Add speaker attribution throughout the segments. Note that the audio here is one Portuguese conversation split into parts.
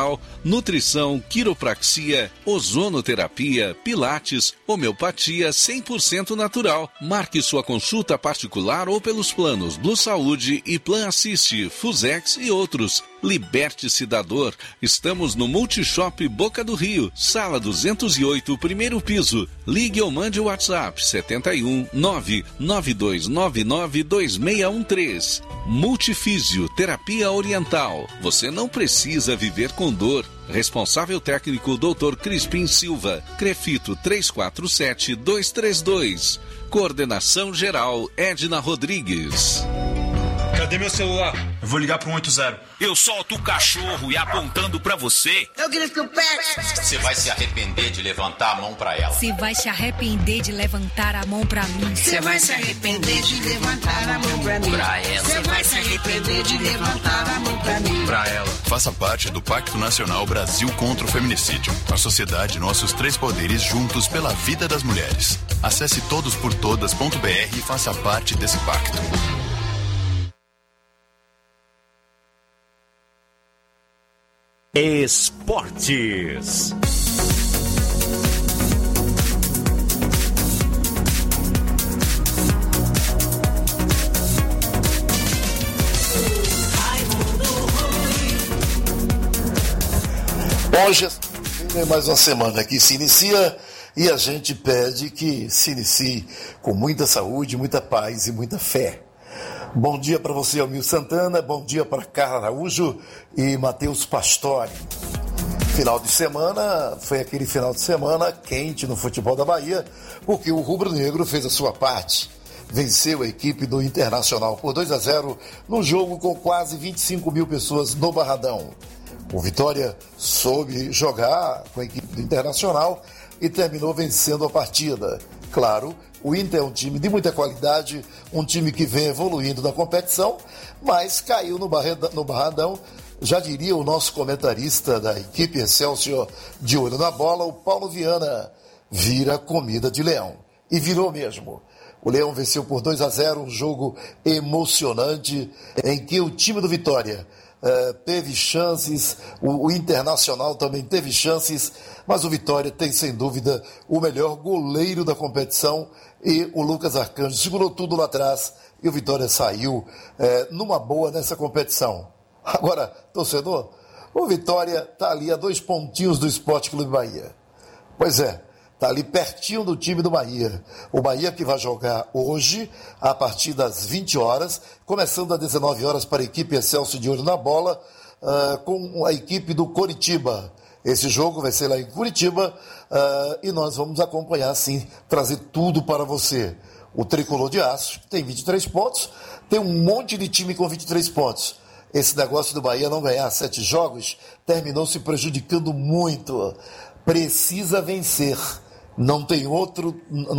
Speaker 1: natural, nutrição, quiropraxia, ozonoterapia, pilates, homeopatia 100% natural. Marque sua consulta particular ou pelos planos Blue Saúde e Plan Assist, Fusex e outros. Liberte-se da dor. Estamos no Multishop Boca do Rio, sala 208, primeiro piso. Ligue ou mande o WhatsApp 71 99299 2613. Multifísio, terapia oriental. Você não precisa viver com dor. Responsável técnico Dr. Crispim Silva. Crefito 347232. Coordenação geral Edna Rodrigues.
Speaker 2: Cadê meu celular? Eu vou ligar pro 180.
Speaker 3: Eu solto o cachorro e apontando pra você.
Speaker 4: Eu grito pet.
Speaker 5: Você vai se arrepender de levantar a mão pra ela.
Speaker 6: Você vai se arrepender de levantar a mão pra mim.
Speaker 4: Você vai se arrepender de levantar a mão pra mim.
Speaker 5: Pra ela.
Speaker 4: Você vai se arrepender de levantar a mão pra mim.
Speaker 5: Pra ela.
Speaker 7: Faça parte do Pacto Nacional Brasil contra o Feminicídio. A sociedade e nossos três poderes juntos pela vida das mulheres. Acesse todosportodas.br e faça parte desse pacto.
Speaker 8: Esportes.
Speaker 9: Hoje é mais uma semana que se inicia e a gente pede que se inicie com muita saúde, muita paz e muita fé. Bom dia para você, Almir Santana, bom dia para Carla Araújo e Matheus Pastore. Final de semana, foi aquele final de semana quente no futebol da Bahia, porque o rubro-negro fez a sua parte. Venceu a equipe do Internacional por 2-0 num jogo com quase 25 mil pessoas no Barradão. O Vitória soube jogar com a equipe do Internacional e terminou vencendo a partida. Claro, o Inter é um time de muita qualidade, um time que vem evoluindo na competição, mas caiu no Barradão. Já diria o nosso comentarista da equipe Excelsior de olho na bola, o Paulo Viana, vira comida de leão. E virou mesmo. O Leão venceu por 2-0, um jogo emocionante em que o time do Vitória teve chances, o Internacional também teve chances, mas o Vitória tem sem dúvida o melhor goleiro da competição e o Lucas Arcanjo segurou tudo lá atrás e o Vitória saiu numa boa nessa competição. Agora, torcedor, o Vitória está ali a 2 pontinhos do Sport Clube Bahia. Pois é, está ali pertinho do time do Bahia. O Bahia que vai jogar hoje, a partir das 20 horas, começando às 19 horas para a equipe Excelsior de olho na bola, com a equipe do Coritiba. Esse jogo vai ser lá em Curitiba e nós vamos acompanhar, sim, trazer tudo para você. O Tricolor de Aço tem 23 pontos, tem um monte de time com 23 pontos. Esse negócio do Bahia não ganhar 7 jogos terminou se prejudicando muito. Precisa vencer. Não tem outro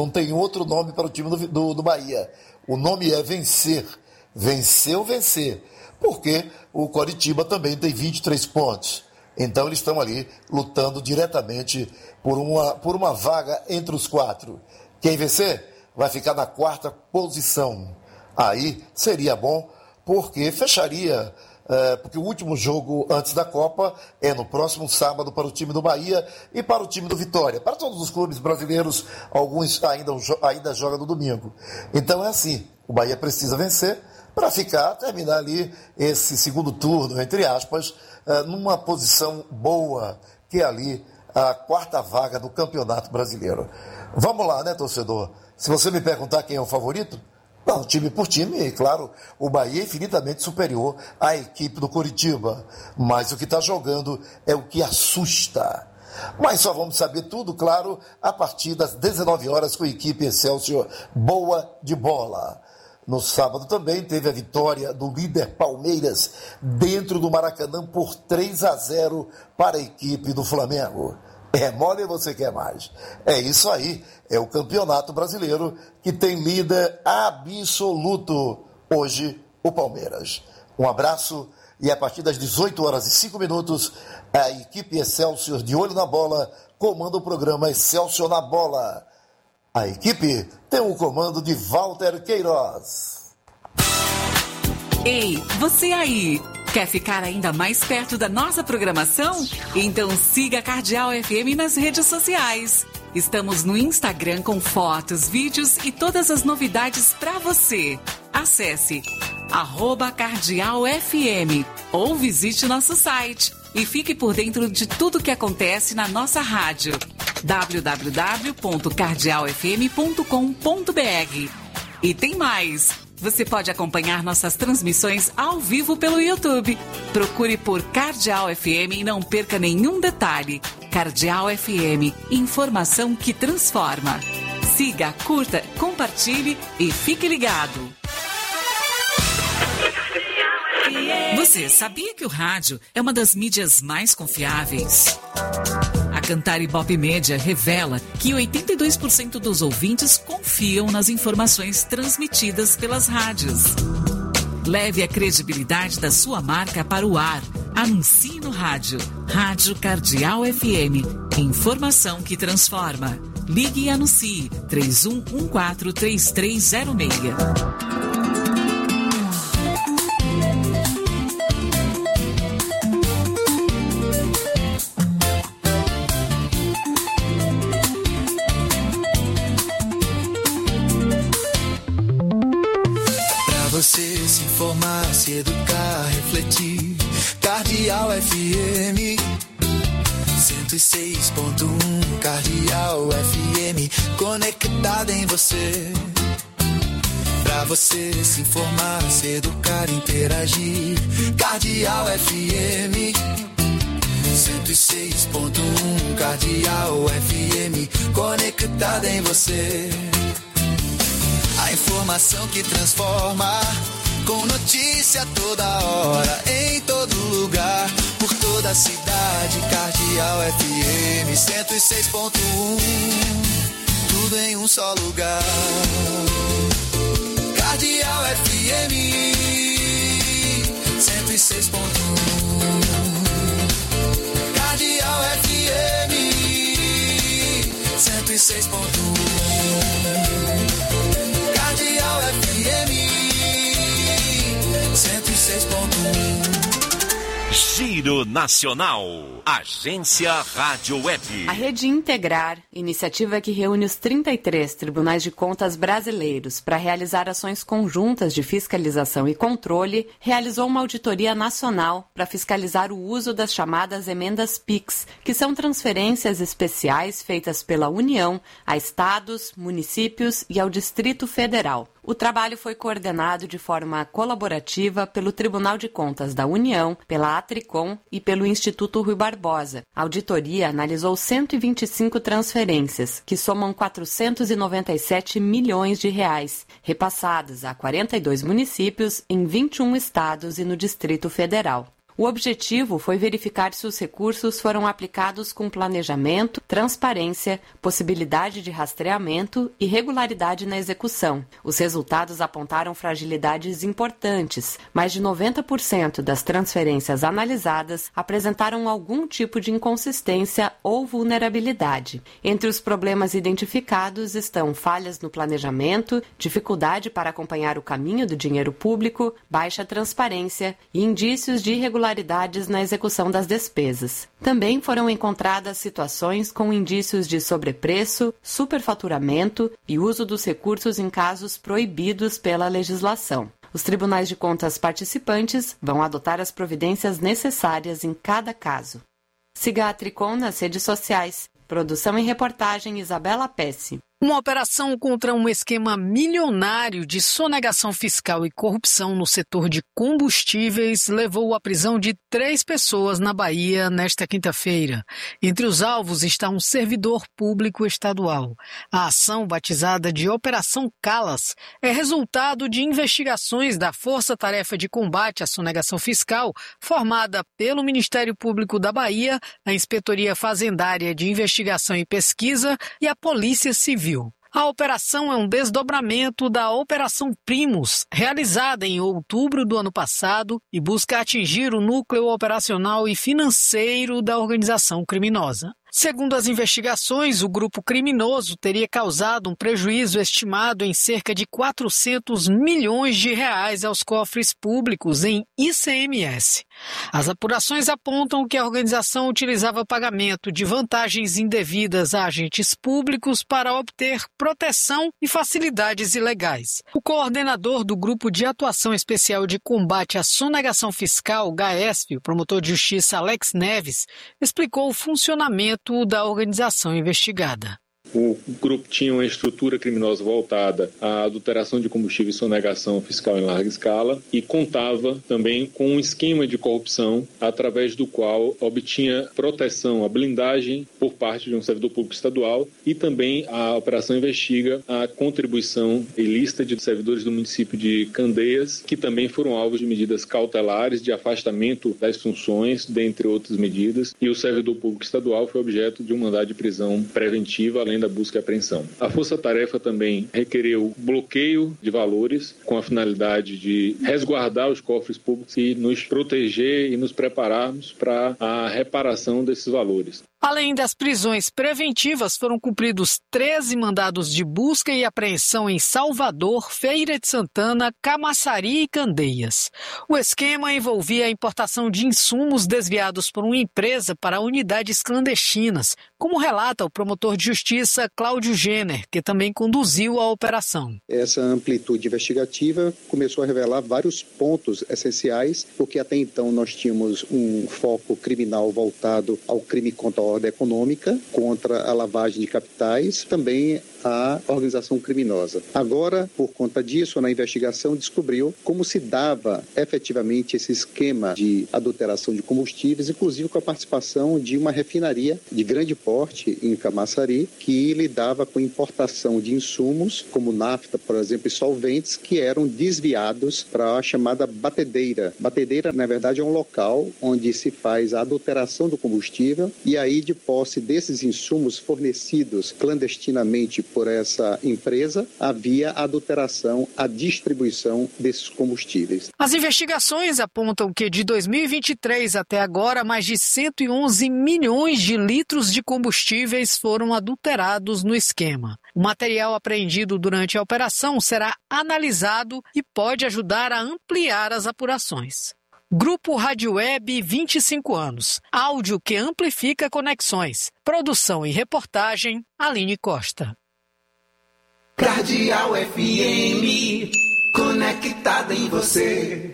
Speaker 9: nome para o time do Bahia. O nome é vencer. Vencer ou vencer. Porque o Coritiba também tem 23 pontos. Então eles estão ali lutando diretamente por uma vaga entre os 4. Quem vencer vai ficar na 4ª posição. Aí seria bom porque fecharia... porque o último jogo antes da Copa é no próximo sábado para o time do Bahia e para o time do Vitória. Para todos os clubes brasileiros, alguns ainda jogam no domingo. Então é assim, o Bahia precisa vencer para terminar ali esse segundo turno, entre aspas, numa posição boa, que é ali a 4ª vaga do Campeonato Brasileiro. Vamos lá, né, torcedor? Se você me perguntar quem é o favorito, não, time por time, claro, o Bahia é infinitamente superior à equipe do Coritiba, mas o que está jogando é o que assusta. Mas só vamos saber tudo, claro, a partir das 19 horas com a equipe Excelsior boa de bola. No sábado também teve a vitória do líder Palmeiras dentro do Maracanã por 3-0 para a equipe do Flamengo. É mole ou você quer mais? É isso aí, é o Campeonato Brasileiro que tem líder absoluto hoje, o Palmeiras. Um abraço e a partir das 18 horas e 5 minutos, a equipe Excelsior de olho na bola comanda o programa Excelsior na Bola. A equipe tem o comando de Walter Queiroz.
Speaker 10: Ei, você aí! Quer ficar ainda mais perto da nossa programação? Então siga a Cardeal FM nas redes sociais. Estamos no Instagram com fotos, vídeos e todas as novidades para você. Acesse @CardealFM ou visite nosso site e fique por dentro de tudo que acontece na nossa rádio. www.cardealfm.com.br. E tem mais! Você pode acompanhar nossas transmissões ao vivo pelo YouTube. Procure por Cardeal FM e não perca nenhum detalhe. Cardeal FM, informação que transforma. Siga, curta, compartilhe e fique ligado. Você sabia que o rádio é uma das mídias mais confiáveis? A Cantar Ibope Média revela que 82% dos ouvintes confiam nas informações transmitidas pelas rádios. Leve a credibilidade da sua marca para o ar. Anuncie no rádio. Rádio Cardeal FM. Informação que transforma. Ligue e anuncie. 31143306.
Speaker 11: Você se informar, se educar, refletir. Cardeal FM 106.1. Cardeal FM conectada em você. Pra você se informar, se educar, interagir. Cardeal FM 106.1. Cardeal FM conectada em você. A informação que transforma, com notícia toda hora, em todo lugar, por toda a cidade. Cardeal FM 106.1, tudo em um só lugar. Cardeal FM 106.1. Cardeal FM 106.1. Cardeal FM 106.1.
Speaker 8: Giro Nacional. Agência Rádio Web.
Speaker 12: A Rede Integrar, iniciativa que reúne os 33 tribunais de contas brasileiros para realizar ações conjuntas de fiscalização e controle, realizou uma auditoria nacional para fiscalizar o uso das chamadas emendas PIX, que são transferências especiais feitas pela União a estados, municípios e ao Distrito Federal. O trabalho foi coordenado de forma colaborativa pelo Tribunal de Contas da União, pela Atricom e pelo Instituto Rui Barbosa. A auditoria analisou 125 transferências, que somam 497 milhões de reais, repassadas a 42 municípios em 21 estados e no Distrito Federal. O objetivo foi verificar se os recursos foram aplicados com planejamento, transparência, possibilidade de rastreamento e regularidade na execução. Os resultados apontaram fragilidades importantes. Mais de 90% das transferências analisadas apresentaram algum tipo de inconsistência ou vulnerabilidade. Entre os problemas identificados estão falhas no planejamento, dificuldade para acompanhar o caminho do dinheiro público, baixa transparência e indícios de irregularidades na execução das despesas. Também foram encontradas situações com indícios de sobrepreço, superfaturamento e uso dos recursos em casos proibidos pela legislação. Os tribunais de contas participantes vão adotar as providências necessárias em cada caso. Siga a Tricom nas redes sociais. Produção e reportagem Isabela Pesce.
Speaker 13: Uma operação contra um esquema milionário de sonegação fiscal e corrupção no setor de combustíveis levou à prisão de 3 pessoas na Bahia nesta quinta-feira. Entre os alvos está um servidor público estadual. A ação, batizada de Operação Calas, é resultado de investigações da Força Tarefa de Combate à Sonegação Fiscal, formada pelo Ministério Público da Bahia, a Inspetoria Fazendária de Investigação e Pesquisa e a Polícia Civil. A operação é um desdobramento da Operação Primus, realizada em outubro do ano passado e busca atingir o núcleo operacional e financeiro da organização criminosa. Segundo as investigações, o grupo criminoso teria causado um prejuízo estimado em cerca de 400 milhões de reais aos cofres públicos em ICMS. As apurações apontam que a organização utilizava pagamento de vantagens indevidas a agentes públicos para obter proteção e facilidades ilegais. O coordenador do Grupo de Atuação Especial de Combate à Sonegação Fiscal, GAESF, o promotor de justiça Alex Neves, explicou o funcionamento da organização investigada.
Speaker 14: O grupo tinha uma estrutura criminosa voltada à adulteração de combustível e sonegação fiscal em larga escala e contava também com um esquema de corrupção através do qual obtinha proteção, a blindagem por parte de um servidor público estadual e também a operação investiga a contribuição ilícita de servidores do município de Candeias, que também foram alvos de medidas cautelares de afastamento das funções, dentre outras medidas, e o servidor público estadual foi objeto de um mandado de prisão preventiva, além da busca e apreensão. A força-tarefa também requereu bloqueio de valores com a finalidade de resguardar os cofres públicos e nos proteger e nos prepararmos para a reparação desses valores.
Speaker 13: Além das prisões preventivas, foram cumpridos 13 mandados de busca e apreensão em Salvador, Feira de Santana, Camaçari e Candeias. O esquema envolvia a importação de insumos desviados por uma empresa para unidades clandestinas, como relata o promotor de justiça Cláudio Jenner, que também conduziu a operação.
Speaker 15: Essa amplitude investigativa começou a revelar vários pontos essenciais, porque até então nós tínhamos um foco criminal voltado ao crime contra a ordem econômica, contra a lavagem de capitais, também a organização criminosa. Agora, por conta disso, na investigação descobriu como se dava efetivamente esse esquema de adulteração de combustíveis, inclusive com a participação de uma refinaria de grande porte em Camaçari, que lidava com importação de insumos, como nafta, por exemplo, e solventes, que eram desviados para a chamada batedeira. Batedeira, na verdade, é um local onde se faz a adulteração do combustível e aí, de posse desses insumos fornecidos clandestinamente por essa empresa, havia a adulteração, a distribuição desses combustíveis.
Speaker 13: As investigações apontam que de 2023 até agora, mais de 111 milhões de litros de combustíveis foram adulterados no esquema. O material apreendido durante a operação será analisado e pode ajudar a ampliar as apurações. Grupo Rádio Web, 25 anos. Áudio que amplifica conexões. Produção e reportagem, Aline Costa.
Speaker 11: Cardeal FM, conectada em você.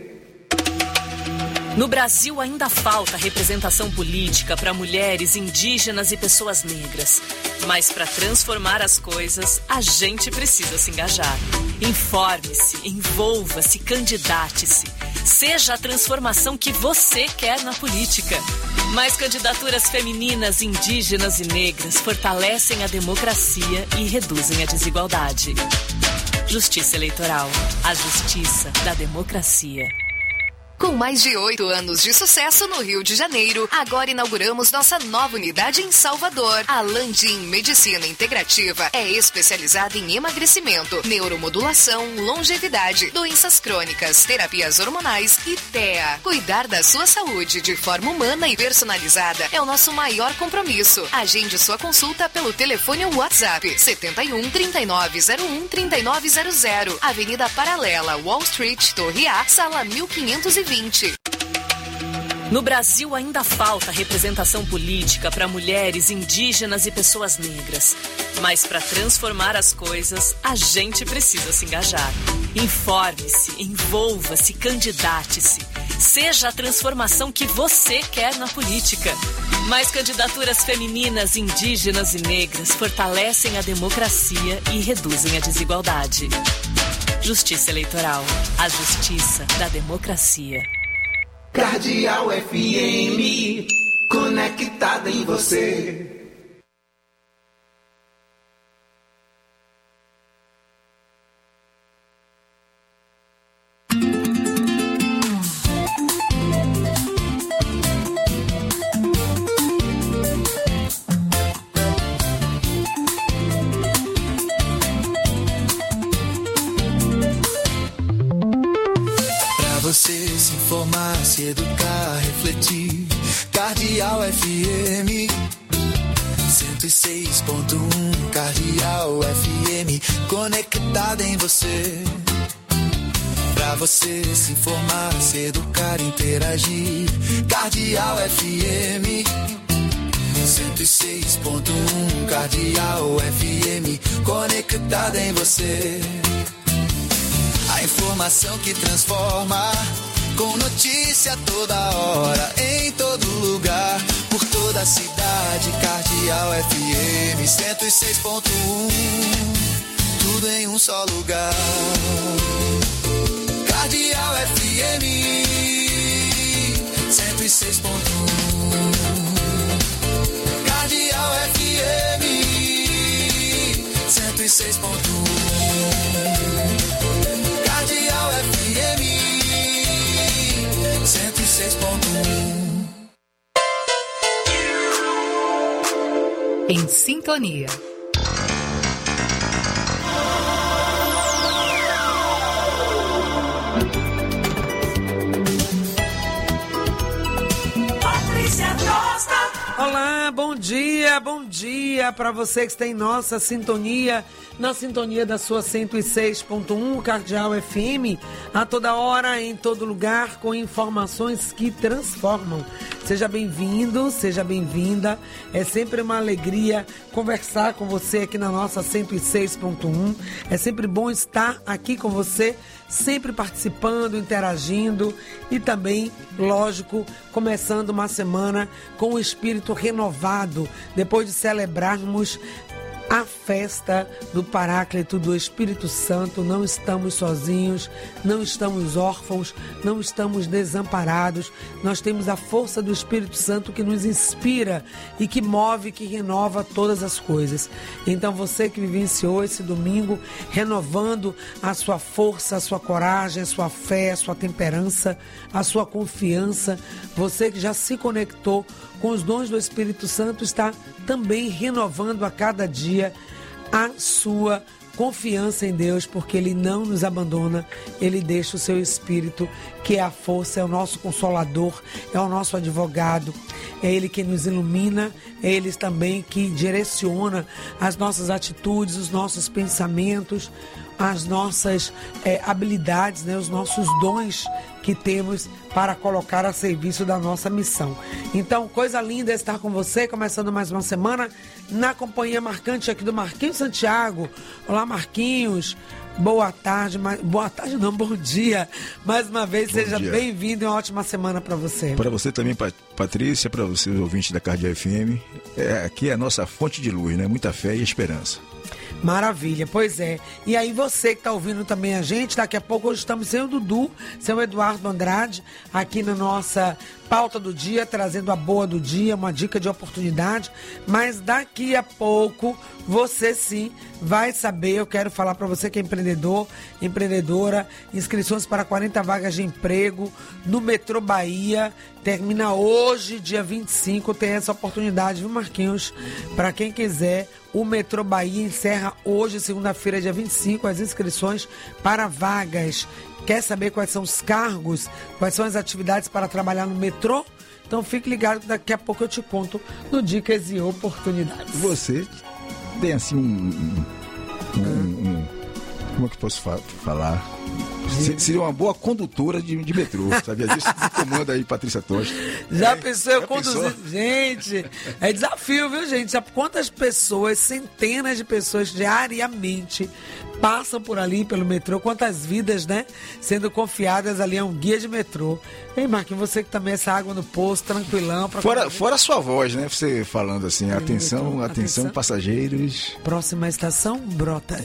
Speaker 16: No Brasil ainda falta representação política para mulheres, indígenas e pessoas negras. Mas para transformar as coisas, a gente precisa se engajar. Informe-se, envolva-se, candidate-se. Seja a transformação que você quer na política. Mais candidaturas femininas, indígenas e negras fortalecem a democracia e reduzem a desigualdade. Justiça Eleitoral. A justiça da democracia.
Speaker 17: Com mais de 8 anos de sucesso no Rio de Janeiro, agora inauguramos nossa nova unidade em Salvador. A Landim Medicina Integrativa é especializada em emagrecimento, neuromodulação, longevidade, doenças crônicas, terapias hormonais e TEA. Cuidar da sua saúde de forma humana e personalizada é o nosso maior compromisso. Agende sua consulta pelo telefone ou WhatsApp 71 3901 3900, Avenida Paralela, Wall Street, Torre A, Sala 1520.
Speaker 16: No Brasil ainda falta representação política para mulheres, indígenas e pessoas negras. Mas para transformar as coisas, a gente precisa se engajar. Informe-se, envolva-se, candidate-se. Seja a transformação que você quer na política. Mais candidaturas femininas, indígenas e negras fortalecem a democracia e reduzem a desigualdade. Justiça Eleitoral. A justiça da democracia.
Speaker 11: Cardeal FM, conectada em você. Você se informar, se educar, refletir. Cardeal FM, 106.1 Cardeal FM, conectada em você. Pra você se informar, se educar, interagir. Cardeal FM 106.1 Cardeal FM, conectada em você. A informação que transforma, com notícia toda hora, em todo lugar, por toda a cidade. Cardeal FM 106.1, tudo em um só lugar. Cardeal FM 106.1, Cardeal FM 106.1, Cardeal FM 106.1.
Speaker 10: Em sintonia.
Speaker 18: Olá, bom dia para você que está em nossa sintonia, na sintonia da sua 106.1 Cardeal FM, a toda hora, em todo lugar, com informações que transformam. Seja bem-vindo, seja bem-vinda, é sempre uma alegria conversar com você aqui na nossa 106.1, é sempre bom estar aqui com você, sempre participando, interagindo e também, lógico, começando uma semana com o espírito renovado, depois de celebrarmos a festa do Paráclito do Espírito Santo. Não estamos sozinhos, não estamos órfãos, não estamos desamparados. Nós temos a força do Espírito Santo que nos inspira e que move, que renova todas as coisas. Então você que vivenciou esse domingo, renovando a sua força, a sua coragem, a sua fé, a sua temperança, a sua confiança, você que já se conectou com os dons do Espírito Santo, está também renovando a cada dia a sua confiança em Deus, porque Ele não nos abandona, Ele deixa o seu Espírito, que é a força, é o nosso consolador, é o nosso advogado, é Ele que nos ilumina, é Ele também que direciona as nossas atitudes, os nossos pensamentos, as nossas habilidades, né, os nossos dons que temos para colocar a serviço da nossa missão. Então, coisa linda é estar com você, começando mais uma semana na companhia marcante aqui do Marquinhos Santiago. Olá, Marquinhos. Boa tarde, bom dia. Mais uma vez, seja bem-vindo e uma ótima semana para você.
Speaker 19: Para você também, Patrícia, para você, ouvintes da Cardeal FM. Aqui é a nossa fonte de luz, né? Muita fé e esperança.
Speaker 18: Maravilha, pois é. E aí você que está ouvindo também a gente, daqui a pouco hoje estamos sem o Dudu, sem o Eduardo Andrade, aqui na nossa pauta do dia, trazendo a boa do dia, uma dica de oportunidade, mas daqui a pouco você sim vai saber. Eu quero falar para você que é empreendedor, empreendedora, inscrições para 40 vagas de emprego no Metrô Bahia, termina hoje, dia 25, tem essa oportunidade, viu, Marquinhos? Para quem quiser, o Metrô Bahia encerra hoje, segunda-feira, dia 25, as inscrições para vagas. Quer saber quais são os cargos, quais são as atividades para trabalhar no metrô? Então fique ligado que daqui a pouco eu te conto no Dicas e Oportunidades.
Speaker 19: Você tem assim como é que eu posso falar? Seria uma boa condutora de metrô, sabia disso? Comanda aí, Patrícia Tosta.
Speaker 18: Já pensou eu conduzir? Gente, é desafio, viu, gente? Sabe quantas pessoas, centenas de pessoas diariamente passam por ali, pelo metrô, quantas vidas, né? Sendo confiadas ali a um guia de metrô. Ei, Marquinhos, você que também essa água no poço, tranquilão.
Speaker 19: Fora a sua voz, né? Você falando assim, atenção, passageiros.
Speaker 18: Próxima estação, Brota.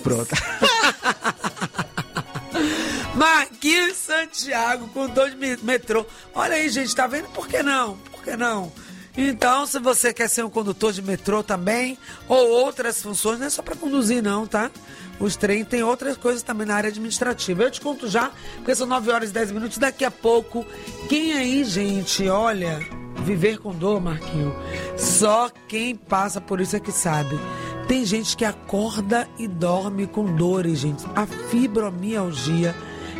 Speaker 18: Marquinhos Santiago, condutor de metrô. Olha aí, gente, tá vendo? Por que não? Então, se você quer ser um condutor de metrô também, ou outras funções, não é só para conduzir não, tá? Os trens tem outras coisas também na área administrativa. Eu te conto já, porque são 9 horas e 10 minutos. Daqui a pouco, quem aí, gente, olha, viver com dor, Marquinhos, só quem passa por isso é que sabe. Tem gente que acorda e dorme com dores, gente. A fibromialgia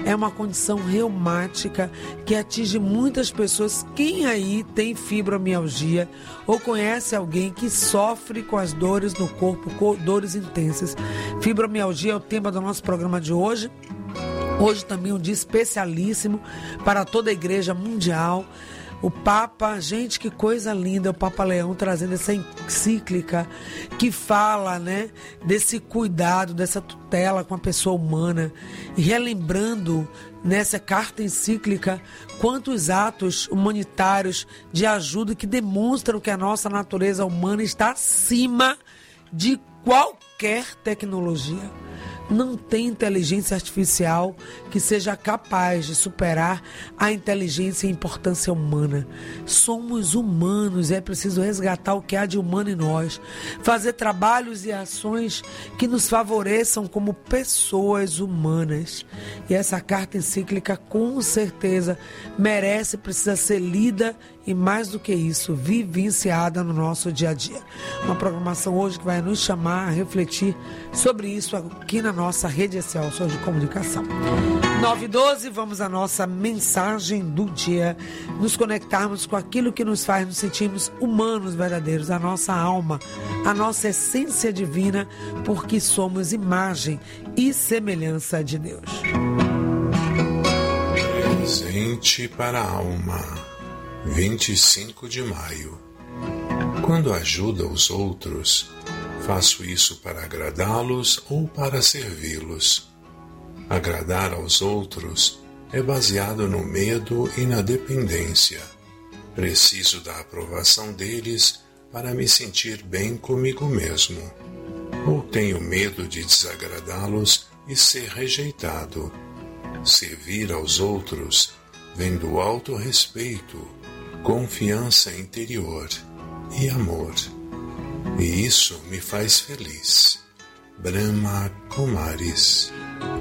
Speaker 18: é uma condição reumática que atinge muitas pessoas. Quem aí tem fibromialgia ou conhece alguém que sofre com as dores no corpo, com dores intensas? Fibromialgia é o tema do nosso programa de hoje. Hoje também um dia especialíssimo para toda a Igreja Mundial. O Papa, gente, que coisa linda, o Papa Leão trazendo essa encíclica que fala, né, desse cuidado, dessa tutela com a pessoa humana. E relembrando nessa carta encíclica quantos atos humanitários de ajuda que demonstram que a nossa natureza humana está acima de qualquer tecnologia. Não tem inteligência artificial que seja capaz de superar a inteligência e a importância humana. Somos humanos e é preciso resgatar o que há de humano em nós. Fazer trabalhos e ações que nos favoreçam como pessoas humanas. E essa carta encíclica, com certeza, merece e precisa ser lida e, mais do que isso, vivenciada no nosso dia a dia. Uma programação hoje que vai nos chamar a refletir sobre isso aqui na nossa rede social de comunicação. 9h12, vamos à nossa mensagem do dia. Nos conectarmos com aquilo que nos faz nos sentirmos humanos verdadeiros, a nossa alma, a nossa essência divina, porque somos imagem e semelhança de Deus.
Speaker 20: Presente para a alma. 25 de maio. Quando ajudo os outros, faço isso para agradá-los ou para servi-los. Agradar aos outros é baseado no medo e na dependência. Preciso da aprovação deles para me sentir bem comigo mesmo. Ou tenho medo de desagradá-los e ser rejeitado. Servir aos outros vem do autorrespeito, confiança interior e amor. E isso me faz feliz. Brahma Kumaris.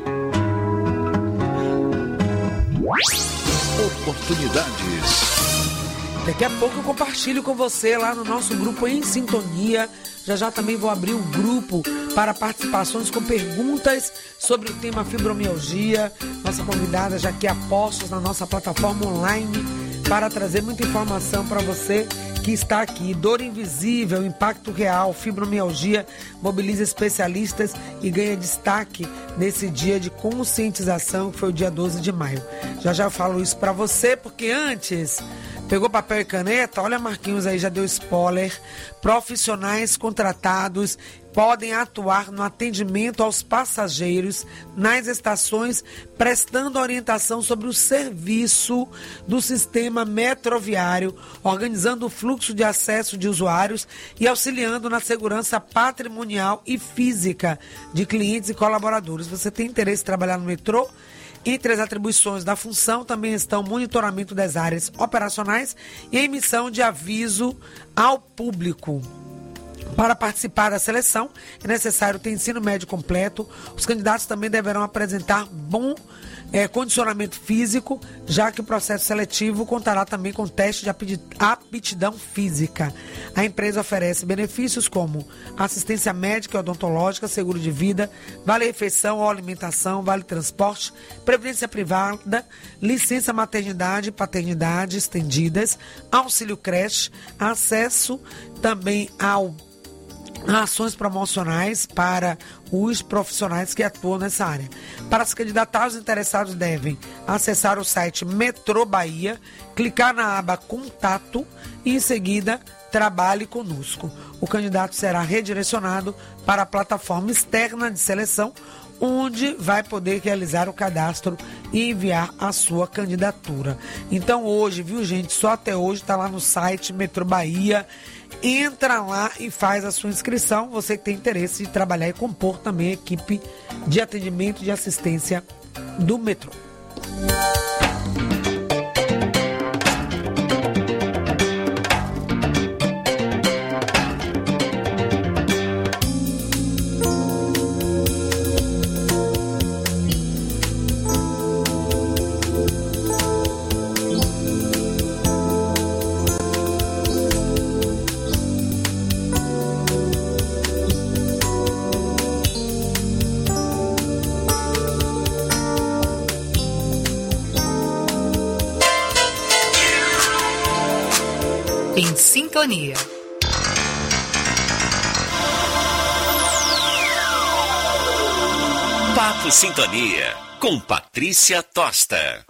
Speaker 1: Oportunidades.
Speaker 18: Daqui a pouco eu compartilho com você lá no nosso grupo Em Sintonia. Já também vou abrir um grupo para participações com perguntas sobre o tema fibromialgia. Nossa convidada já aqui apostos na nossa plataforma online para trazer muita informação para você que está aqui. Dor invisível, impacto real, fibromialgia, mobiliza especialistas e ganha destaque nesse dia de conscientização, que foi o dia 12 de maio. Já eu falo isso para você, porque antes... Pegou papel e caneta? Olha, Marquinhos aí já deu spoiler. Profissionais contratados podem atuar no atendimento aos passageiros nas estações, prestando orientação sobre o serviço do sistema metroviário, organizando o fluxo de acesso de usuários e auxiliando na segurança patrimonial e física de clientes e colaboradores. Você tem interesse em trabalhar no metrô? Entre as atribuições da função também estão o monitoramento das áreas operacionais e a emissão de aviso ao público. Para participar da seleção, é necessário ter ensino médio completo. Os candidatos também deverão apresentar bom condicionamento físico, já que o processo seletivo contará também com teste de aptidão física. A empresa oferece benefícios como assistência médica e odontológica, seguro de vida, vale-refeição ou alimentação, vale-transporte, previdência privada, licença maternidade e paternidade estendidas, auxílio creche, acesso também a ações promocionais para os profissionais que atuam nessa área. Para se candidatar, os interessados devem acessar o site Metrô Bahia, clicar na aba Contato e, em seguida, Trabalhe Conosco. O candidato será redirecionado para a plataforma externa de seleção, onde vai poder realizar o cadastro e enviar a sua candidatura. Então hoje, viu, gente, só até hoje está lá no site Metrô Bahia. Entra lá e faz a sua inscrição. Você que tem interesse de trabalhar e compor também a equipe de atendimento e de assistência do metrô.
Speaker 6: Em sintonia.
Speaker 8: Papo Sintonia, com Patrícia Tosta.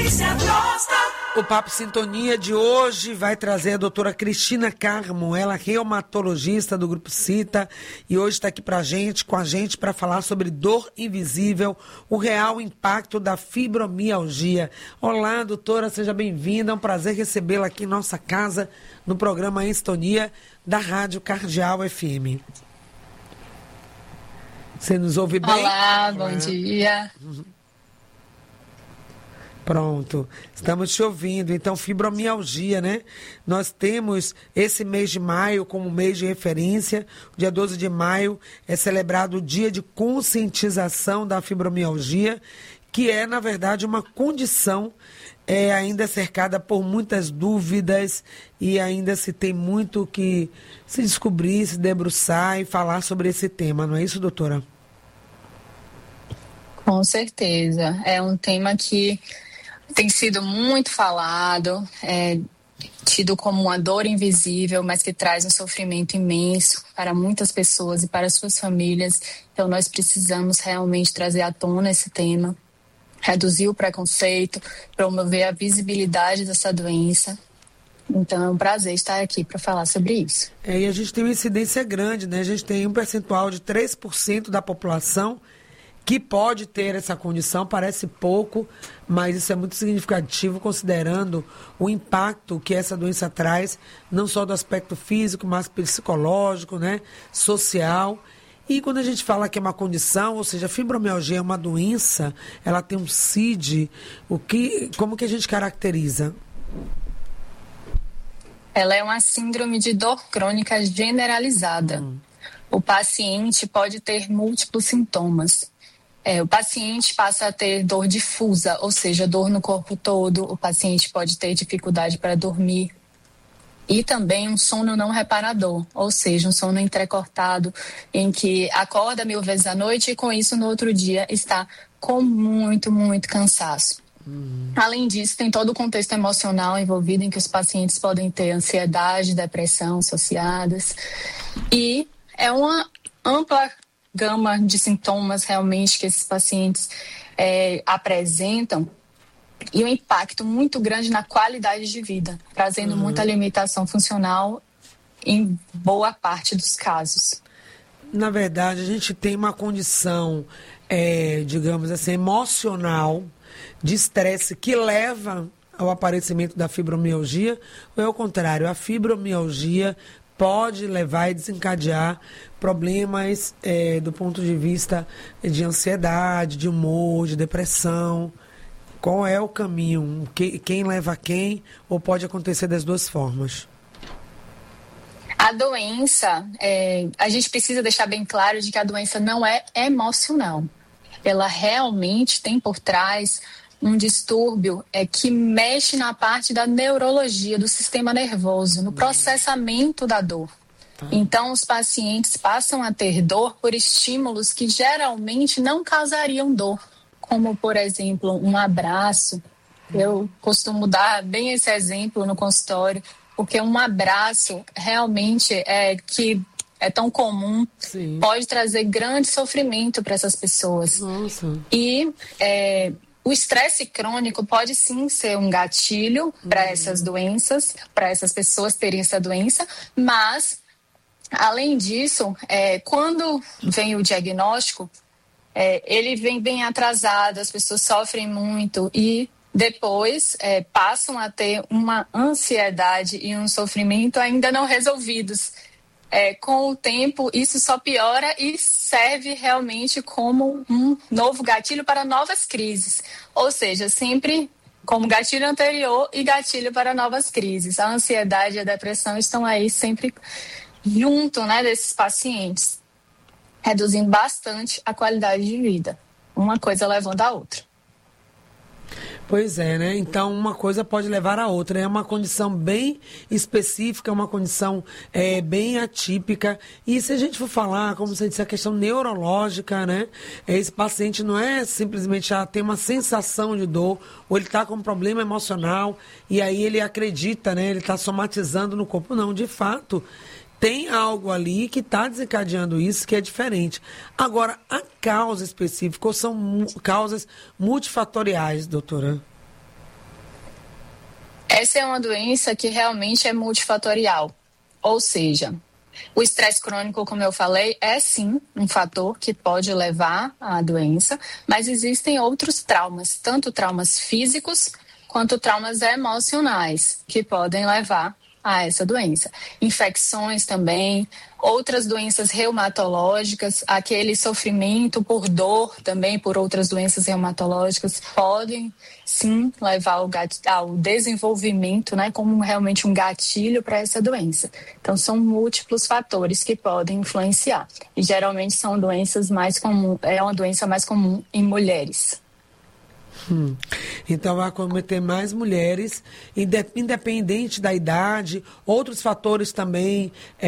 Speaker 18: O Papo Sintonia de hoje vai trazer a doutora Cristina Carmo, ela é reumatologista do Grupo Cita, e hoje está aqui com a gente para falar sobre dor invisível, o real impacto da fibromialgia. Olá, doutora, seja bem-vinda, é um prazer recebê-la aqui em nossa casa, no programa Em Sintonia da Rádio Cardeal FM. Você nos ouve bem?
Speaker 21: Olá, bom dia.
Speaker 18: Pronto, estamos te ouvindo. Então, fibromialgia, né? Nós temos esse mês de maio como mês de referência. O dia 12 de maio é celebrado o dia de conscientização da fibromialgia, que é, na verdade, uma condição ainda cercada por muitas dúvidas e ainda se tem muito que se descobrir, se debruçar e falar sobre esse tema. Não é isso, doutora?
Speaker 21: Com certeza. É um tema que tem sido muito falado, tido como uma dor invisível, mas que traz um sofrimento imenso para muitas pessoas e para suas famílias. Então, nós precisamos realmente trazer à tona esse tema, reduzir o preconceito, promover a visibilidade dessa doença. Então, é um prazer estar aqui para falar sobre isso.
Speaker 18: E a gente tem uma incidência grande, né? A gente tem um percentual de 3% da população que pode ter essa condição. Parece pouco, mas isso é muito significativo considerando o impacto que essa doença traz, não só do aspecto físico, mas psicológico, né, social. E quando a gente fala que é uma condição, ou seja, a fibromialgia é uma doença, ela tem um CID, como que a gente caracteriza?
Speaker 21: Ela é uma síndrome de dor crônica generalizada. O paciente pode ter múltiplos sintomas. O paciente passa a ter dor difusa, ou seja, dor no corpo todo. O paciente pode ter dificuldade para dormir. E também um sono não reparador, ou seja, um sono entrecortado, em que acorda 1000 vezes à noite e com isso no outro dia está com muito, muito cansaço. Além disso, tem todo o contexto emocional envolvido, em que os pacientes podem ter ansiedade, depressão associadas. E é uma ampla gama de sintomas realmente que esses pacientes apresentam, e um impacto muito grande na qualidade de vida, trazendo muita limitação funcional em boa parte dos casos.
Speaker 18: Na verdade, a gente tem uma condição, digamos assim, emocional, de estresse que leva ao aparecimento da fibromialgia, ou é o contrário, a fibromialgia pode levar e desencadear problemas do ponto de vista de ansiedade, de humor, de depressão. Qual é o caminho? Quem leva quem? Ou pode acontecer das duas formas?
Speaker 21: A doença, a gente precisa deixar bem claro de que a doença não é emocional. Ela realmente tem por trás um distúrbio que mexe na parte da neurologia, do sistema nervoso, no processamento da dor. Então, os pacientes passam a ter dor por estímulos que geralmente não causariam dor, como, por exemplo, um abraço. Eu costumo dar bem esse exemplo no consultório, porque um abraço realmente que é tão comum, sim, pode trazer grande sofrimento para essas pessoas.
Speaker 18: Nossa.
Speaker 21: E o estresse crônico pode sim ser um gatilho para essas doenças, para essas pessoas terem essa doença, mas, além disso, quando vem o diagnóstico, ele vem bem atrasado, as pessoas sofrem muito e depois passam a ter uma ansiedade e um sofrimento ainda não resolvidos. Com o tempo, isso só piora e serve realmente como um novo gatilho para novas crises. Ou seja, sempre como gatilho anterior e gatilho para novas crises. A ansiedade e a depressão estão aí sempre junto, né, desses pacientes, reduzindo bastante a qualidade de vida. Uma coisa levando a outra.
Speaker 18: Pois é, né? Então, uma coisa pode levar a outra. É uma condição bem específica, uma condição bem atípica. E se a gente for falar, como você disse, a questão neurológica, né? Esse paciente não é simplesmente ter uma sensação de dor, ou ele está com um problema emocional, e aí ele acredita, né? Ele está somatizando no corpo. Não, de fato, tem algo ali que está desencadeando isso, que é diferente. Agora, a causa específica, ou são causas multifatoriais, doutora?
Speaker 21: Essa é uma doença que realmente é multifatorial. Ou seja, o estresse crônico, como eu falei, é sim um fator que pode levar à doença, mas existem outros traumas, tanto traumas físicos quanto traumas emocionais, que podem levar a essa doença. Infecções também, outras doenças reumatológicas, aquele sofrimento por dor também, por outras doenças reumatológicas, podem sim levar ao desenvolvimento, né, como realmente um gatilho para essa doença. Então, são múltiplos fatores que podem influenciar. E geralmente são doenças mais comuns, é uma doença mais comum em mulheres.
Speaker 18: Então vai acometer mais mulheres, independente da idade, outros fatores também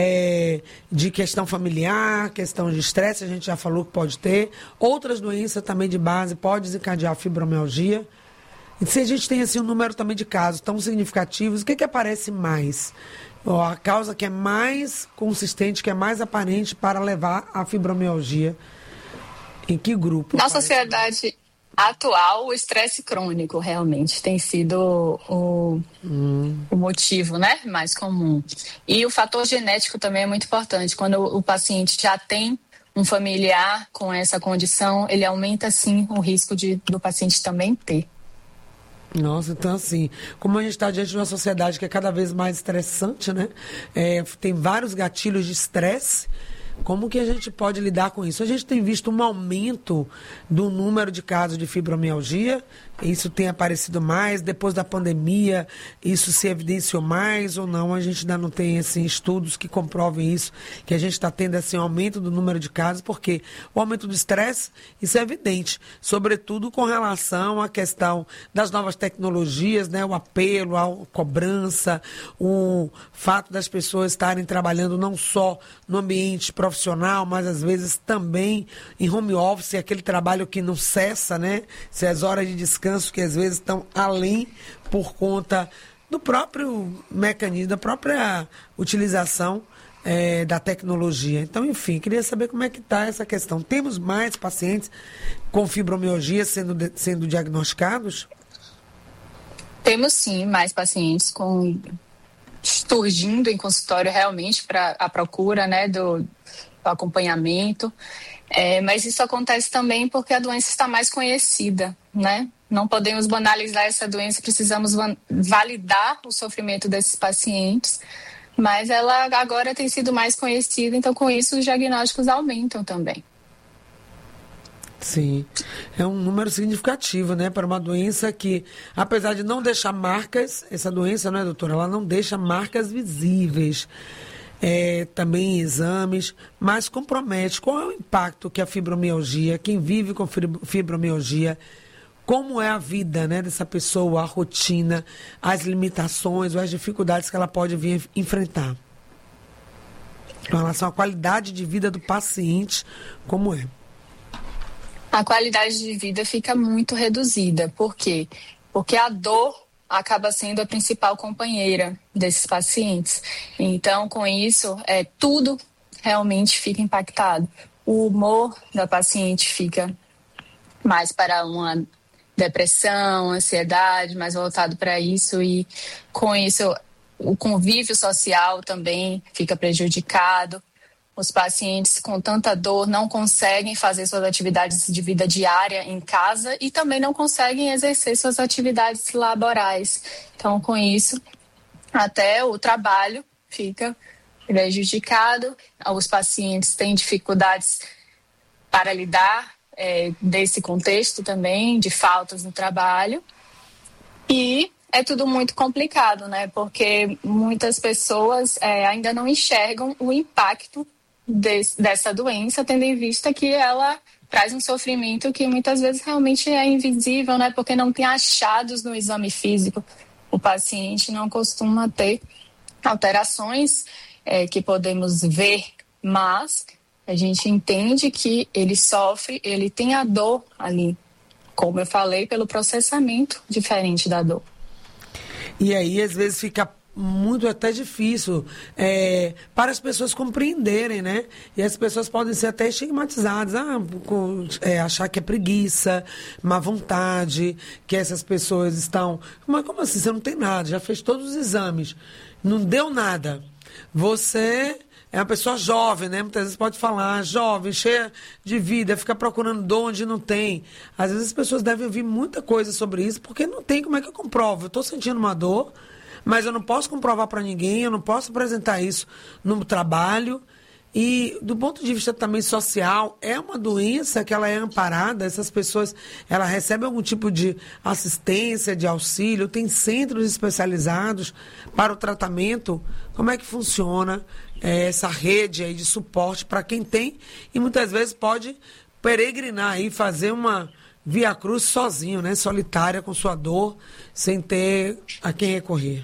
Speaker 18: de questão familiar, questão de estresse, a gente já falou que pode ter, outras doenças também de base, pode desencadear a fibromialgia. E se a gente tem assim, um número também de casos tão significativos, o que aparece mais? A causa que é mais consistente, que é mais aparente para levar à fibromialgia, em que grupo?
Speaker 21: Na sociedade atual, o estresse crônico realmente tem sido o motivo, né, mais comum. E o fator genético também é muito importante. Quando o paciente já tem um familiar com essa condição, ele aumenta sim o risco do paciente também ter.
Speaker 18: Nossa, então assim, como a gente está diante de uma sociedade que é cada vez mais estressante, né? Tem vários gatilhos de estresse. Como que a gente pode lidar com isso? A gente tem visto um aumento do número de casos de fibromialgia, isso tem aparecido mais, depois da pandemia, isso se evidenciou mais ou não? A gente ainda não tem assim, estudos que comprovem isso, que a gente está tendo assim, um aumento do número de casos, porque o aumento do estresse, isso é evidente, sobretudo com relação à questão das novas tecnologias, né? O apelo, a cobrança, o fato das pessoas estarem trabalhando não só no ambiente profissional, mas às vezes também em home office, aquele trabalho que não cessa, né? Se as horas de descanso que às vezes estão além por conta do próprio mecanismo, da própria utilização da tecnologia. Então, enfim, queria saber como é que está essa questão. Temos mais pacientes com fibromialgia sendo diagnosticados?
Speaker 21: Temos sim mais pacientes surgindo em consultório realmente para a procura, né, do acompanhamento. Mas isso acontece também porque a doença está mais conhecida, né? Não podemos banalizar essa doença, precisamos validar o sofrimento desses pacientes, mas ela agora tem sido mais conhecida, então com isso os diagnósticos aumentam também.
Speaker 18: Sim, é um número significativo, né, para uma doença que, apesar de não deixar marcas, essa doença, não é, doutora? Ela não deixa marcas visíveis, também em exames, mas compromete. Qual é o impacto que a fibromialgia, quem vive com fibromialgia, como é a vida, né, dessa pessoa, a rotina, as limitações ou as dificuldades que ela pode vir enfrentar? Com relação à qualidade de vida do paciente, como é?
Speaker 21: A qualidade de vida fica muito reduzida. Por quê? Porque a dor acaba sendo a principal companheira desses pacientes. Então, com isso, tudo realmente fica impactado. O humor da paciente fica mais para uma depressão, ansiedade, mais voltado para isso, e com isso o convívio social também fica prejudicado. Os pacientes com tanta dor não conseguem fazer suas atividades de vida diária em casa e também não conseguem exercer suas atividades laborais. Então, com isso, até o trabalho fica prejudicado. Os pacientes têm dificuldades para lidar desse contexto também, de faltas no trabalho. E é tudo muito complicado, né? Porque muitas pessoas ainda não enxergam o impacto dessa doença, tendo em vista que ela traz um sofrimento que muitas vezes realmente é invisível, né? Porque não tem achados no exame físico. O paciente não costuma ter alterações que podemos ver, mas a gente entende que ele sofre, ele tem a dor ali, como eu falei, pelo processamento diferente da dor.
Speaker 18: E aí, às vezes, fica muito até difícil para as pessoas compreenderem, né? E as pessoas podem ser até estigmatizadas, achar que é preguiça, má vontade, que essas pessoas estão... Mas como assim? Você não tem nada, já fez todos os exames, não deu nada. Você é uma pessoa jovem, né? Muitas vezes pode falar, jovem, cheia de vida, fica procurando dor onde não tem. Às vezes as pessoas devem ouvir muita coisa sobre isso, porque não tem como é que eu comprovo. Eu estou sentindo uma dor, mas eu não posso comprovar para ninguém, eu não posso apresentar isso no trabalho. E do ponto de vista também social, é uma doença que ela é amparada, essas pessoas, ela recebe algum tipo de assistência, de auxílio, tem centros especializados para o tratamento. Como é que funciona essa rede aí de suporte para quem tem e muitas vezes pode peregrinar e fazer uma via cruz sozinho, né, solitária, com sua dor, sem ter a quem recorrer?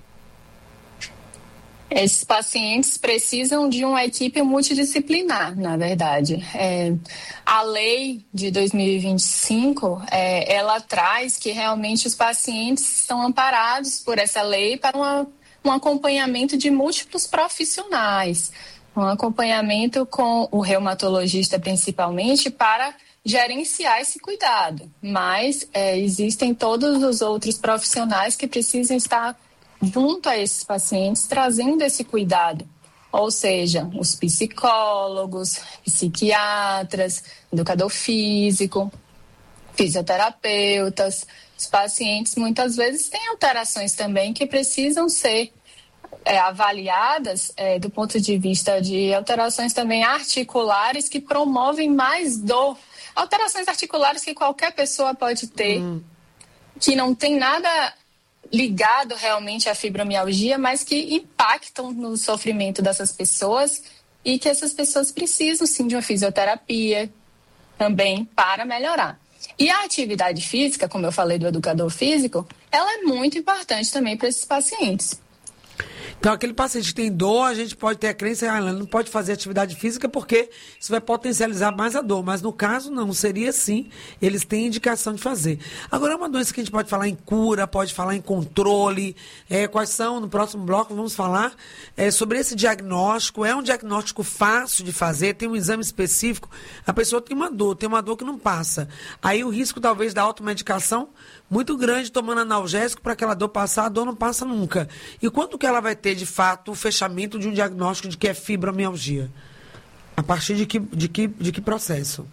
Speaker 21: Esses pacientes precisam de uma equipe multidisciplinar, na verdade. A lei de 2025, ela traz que realmente os pacientes estão amparados por essa lei para um acompanhamento de múltiplos profissionais, um acompanhamento com o reumatologista principalmente para gerenciar esse cuidado. Mas existem todos os outros profissionais que precisam estar junto a esses pacientes, trazendo esse cuidado. Ou seja, os psicólogos, psiquiatras, educador físico, fisioterapeutas. Os pacientes muitas vezes têm alterações também que precisam ser avaliadas do ponto de vista de alterações também articulares que promovem mais dor. Alterações articulares que qualquer pessoa pode ter, que não tem nada ligado realmente à fibromialgia, mas que impactam no sofrimento dessas pessoas e que essas pessoas precisam sim de uma fisioterapia também para melhorar. E a atividade física, como eu falei do educador físico, ela é muito importante também para esses pacientes.
Speaker 18: Então, aquele paciente que tem dor, a gente pode ter a crença, ela não pode fazer atividade física porque isso vai potencializar mais a dor. Mas no caso, não, seria sim, eles têm indicação de fazer. Agora, é uma doença que a gente pode falar em cura, pode falar em controle. Quais são, no próximo bloco, vamos falar sobre esse diagnóstico. É um diagnóstico fácil de fazer, tem um exame específico. A pessoa tem uma dor que não passa. Aí o risco, talvez, da automedicação muito grande, tomando analgésico para aquela dor passar, a dor não passa nunca. E quanto que ela vai ter, de fato, o fechamento de um diagnóstico de que é fibromialgia? A partir de que processo?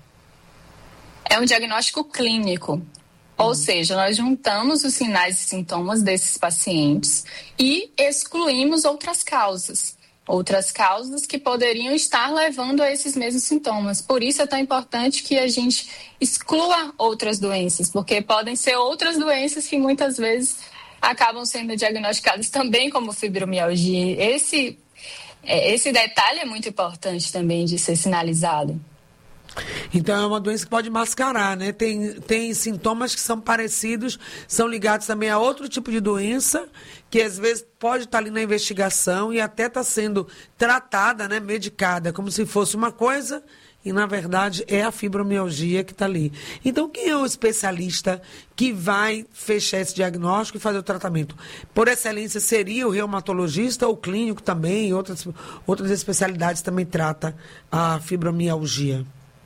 Speaker 21: É um diagnóstico clínico. Ou seja, nós juntamos os sinais e sintomas desses pacientes e excluímos outras causas que poderiam estar levando a esses mesmos sintomas. Por isso é tão importante que a gente exclua outras doenças, porque podem ser outras doenças que muitas vezes acabam sendo diagnosticadas também como fibromialgia. Esse detalhe é muito importante também de ser sinalizado.
Speaker 18: Então é uma doença que pode mascarar, né? Tem sintomas que são parecidos, são ligados também a outro tipo de doença, que às vezes pode estar ali na investigação e até está sendo tratada, né? Medicada, como se fosse uma coisa e na verdade é a fibromialgia que está ali. Então quem é o especialista que vai fechar esse diagnóstico e fazer o tratamento? Por excelência seria o reumatologista, ou o clínico também, e outras especialidades também trata a fibromialgia?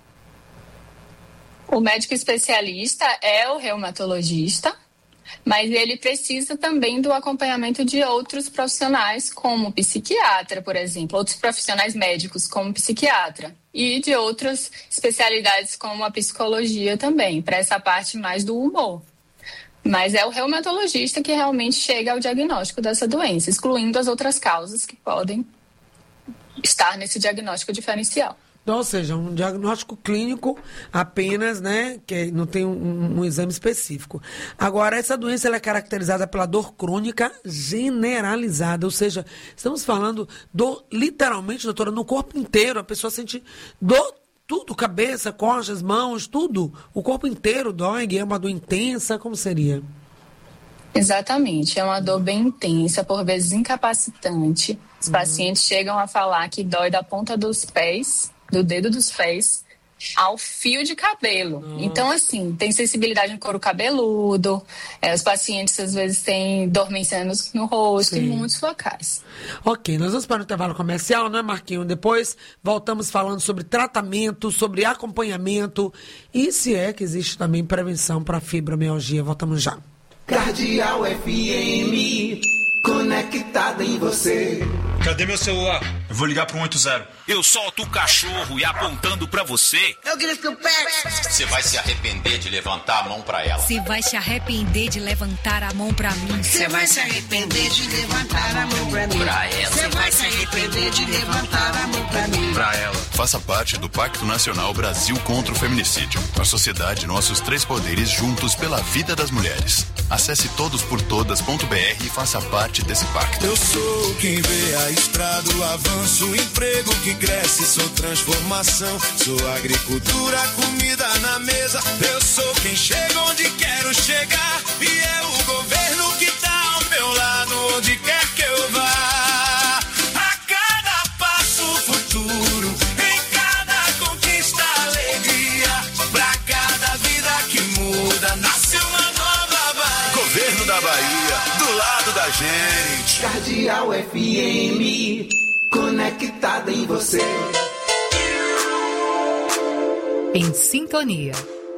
Speaker 21: O médico especialista é o reumatologista, mas ele precisa também do acompanhamento de outros profissionais, como psiquiatra, por exemplo, outros profissionais médicos, como psiquiatra, e de outras especialidades, como a psicologia também, para essa parte mais do humor. Mas é o reumatologista que realmente chega ao diagnóstico dessa doença, excluindo as outras causas que podem estar nesse diagnóstico diferencial.
Speaker 18: Então, ou seja, um diagnóstico clínico apenas, né, que não tem um exame específico. Agora, essa doença ela é caracterizada pela dor crônica generalizada, ou seja, estamos falando dor, literalmente, doutora, no corpo inteiro, a pessoa sente dor tudo, cabeça, costas, mãos, tudo. O corpo inteiro dói, é uma dor intensa, como seria?
Speaker 21: Exatamente, é uma dor bem intensa, por vezes incapacitante. Os pacientes chegam a falar que dói da ponta dos pés, do dedo dos pés, ao fio de cabelo. Então, assim, tem sensibilidade no couro cabeludo, os pacientes às vezes têm dormência no rosto, em muitos locais.
Speaker 18: Ok, nós vamos para o intervalo comercial, não é, Marquinhos? Depois voltamos falando sobre tratamento, sobre acompanhamento e se é que existe também prevenção para fibromialgia. Voltamos já.
Speaker 11: Cardeal FM, conectada em você.
Speaker 3: Cadê meu celular? Eu vou ligar pro 180. Eu solto o cachorro e apontando pra você.
Speaker 4: Eu grito o pé.
Speaker 5: Você vai se arrepender de levantar a mão pra ela.
Speaker 6: Você vai se arrepender de levantar a mão pra mim.
Speaker 4: Você vai se arrepender de levantar a mão pra mim.
Speaker 5: Pra ela.
Speaker 4: Você vai se arrepender de levantar a mão pra mim.
Speaker 3: Pra ela.
Speaker 7: Faça parte do Pacto Nacional Brasil contra o Feminicídio. A sociedade, nossos três poderes juntos pela vida das mulheres. Acesse todosportodas.br e faça parte desse pacto.
Speaker 11: Eu sou quem vê a estrada, o avanço, o emprego que cresce, sou transformação, sou agricultura, comida na mesa. Eu sou quem chega onde quero chegar e é o governo que tá ao meu lado, onde quer que eu vá. A cada passo futuro, em cada conquista alegria, pra cada vida que muda, nasce uma nova Bahia.
Speaker 3: Governo da Bahia, do lado da gente.
Speaker 11: Cardeal FM, conectada em você.
Speaker 10: Em sintonia.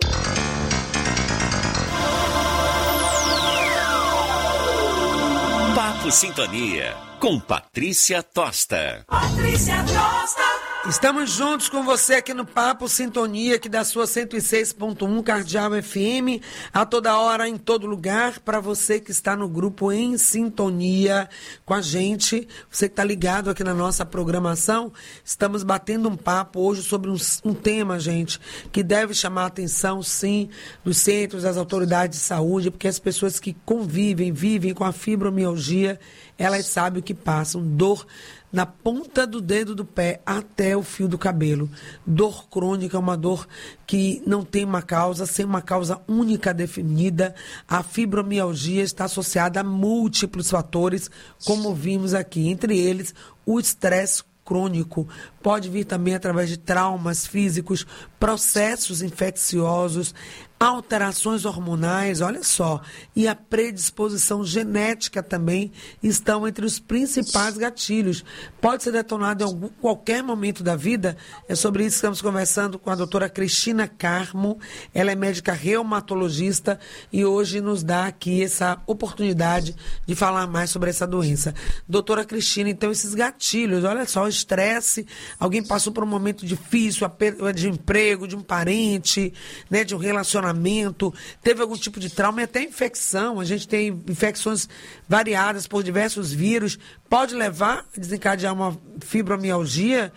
Speaker 8: Papo Sintonia, com Patrícia Tosta.
Speaker 4: Patrícia Tosta.
Speaker 18: Estamos juntos com você aqui no Papo Sintonia, aqui da sua 106.1 Cardeal FM, a toda hora, em todo lugar, para você que está no grupo Em Sintonia com a gente, você que está ligado aqui na nossa programação. Estamos batendo um papo hoje sobre um tema, gente, que deve chamar a atenção, sim, dos centros, das autoridades de saúde, porque as pessoas que vivem com a fibromialgia, elas sabem o que passam, dor na ponta do dedo do pé até o fio do cabelo. Dor crônica é uma dor que não tem uma causa, sem uma causa única definida. A fibromialgia está associada a múltiplos fatores, como vimos aqui, entre eles o estresse crônico. Pode vir também através de traumas físicos, processos infecciosos, alterações hormonais, olha só, e a predisposição genética também estão entre os principais gatilhos. Pode ser detonado em qualquer momento da vida. É sobre isso que estamos conversando com a doutora Cristina Carmo. Ela é médica reumatologista e hoje nos dá aqui essa oportunidade de falar mais sobre essa doença. Doutora Cristina, então esses gatilhos, olha só, o estresse, alguém passou por um momento difícil, a perda de emprego, de um parente, né, de um relacionamento, teve algum tipo de trauma e até infecção. A gente tem infecções variadas por diversos vírus. Pode levar a desencadear uma fibromialgia?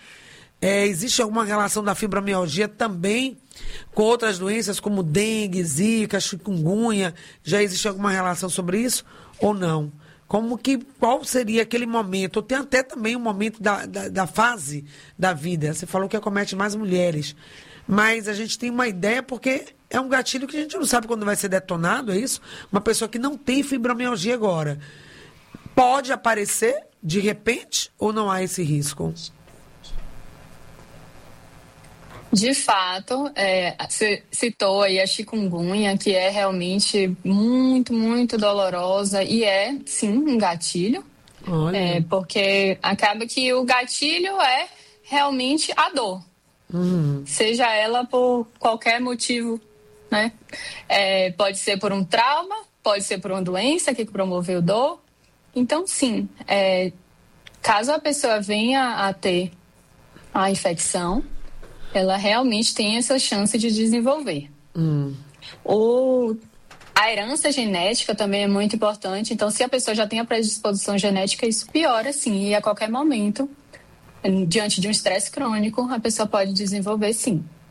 Speaker 18: Existe alguma relação da fibromialgia também com outras doenças como dengue, zika, chikungunya? Já existe alguma relação sobre isso ou não? Qual seria aquele momento? Ou tem até também um momento da fase da vida. Você falou que acomete mais mulheres. Mas a gente tem uma ideia porque é um gatilho que a gente não sabe quando vai ser detonado, é isso? Uma pessoa que não tem fibromialgia agora, pode aparecer de repente ou não há esse risco?
Speaker 21: De fato, você citou aí a chikungunya, que é realmente muito, muito dolorosa e é, sim, um gatilho. Porque acaba que o gatilho é realmente a dor. Seja ela por qualquer motivo, né? Pode ser por um trauma, pode ser por uma doença que promoveu dor. Então, sim, caso a pessoa venha a ter a infecção, ela realmente tem essa chance de desenvolver. A herança genética também é muito importante. Então, se a pessoa já tem a predisposição genética, isso piora, sim. E a qualquer momento, diante de um estresse crônico, a pessoa pode desenvolver, sim.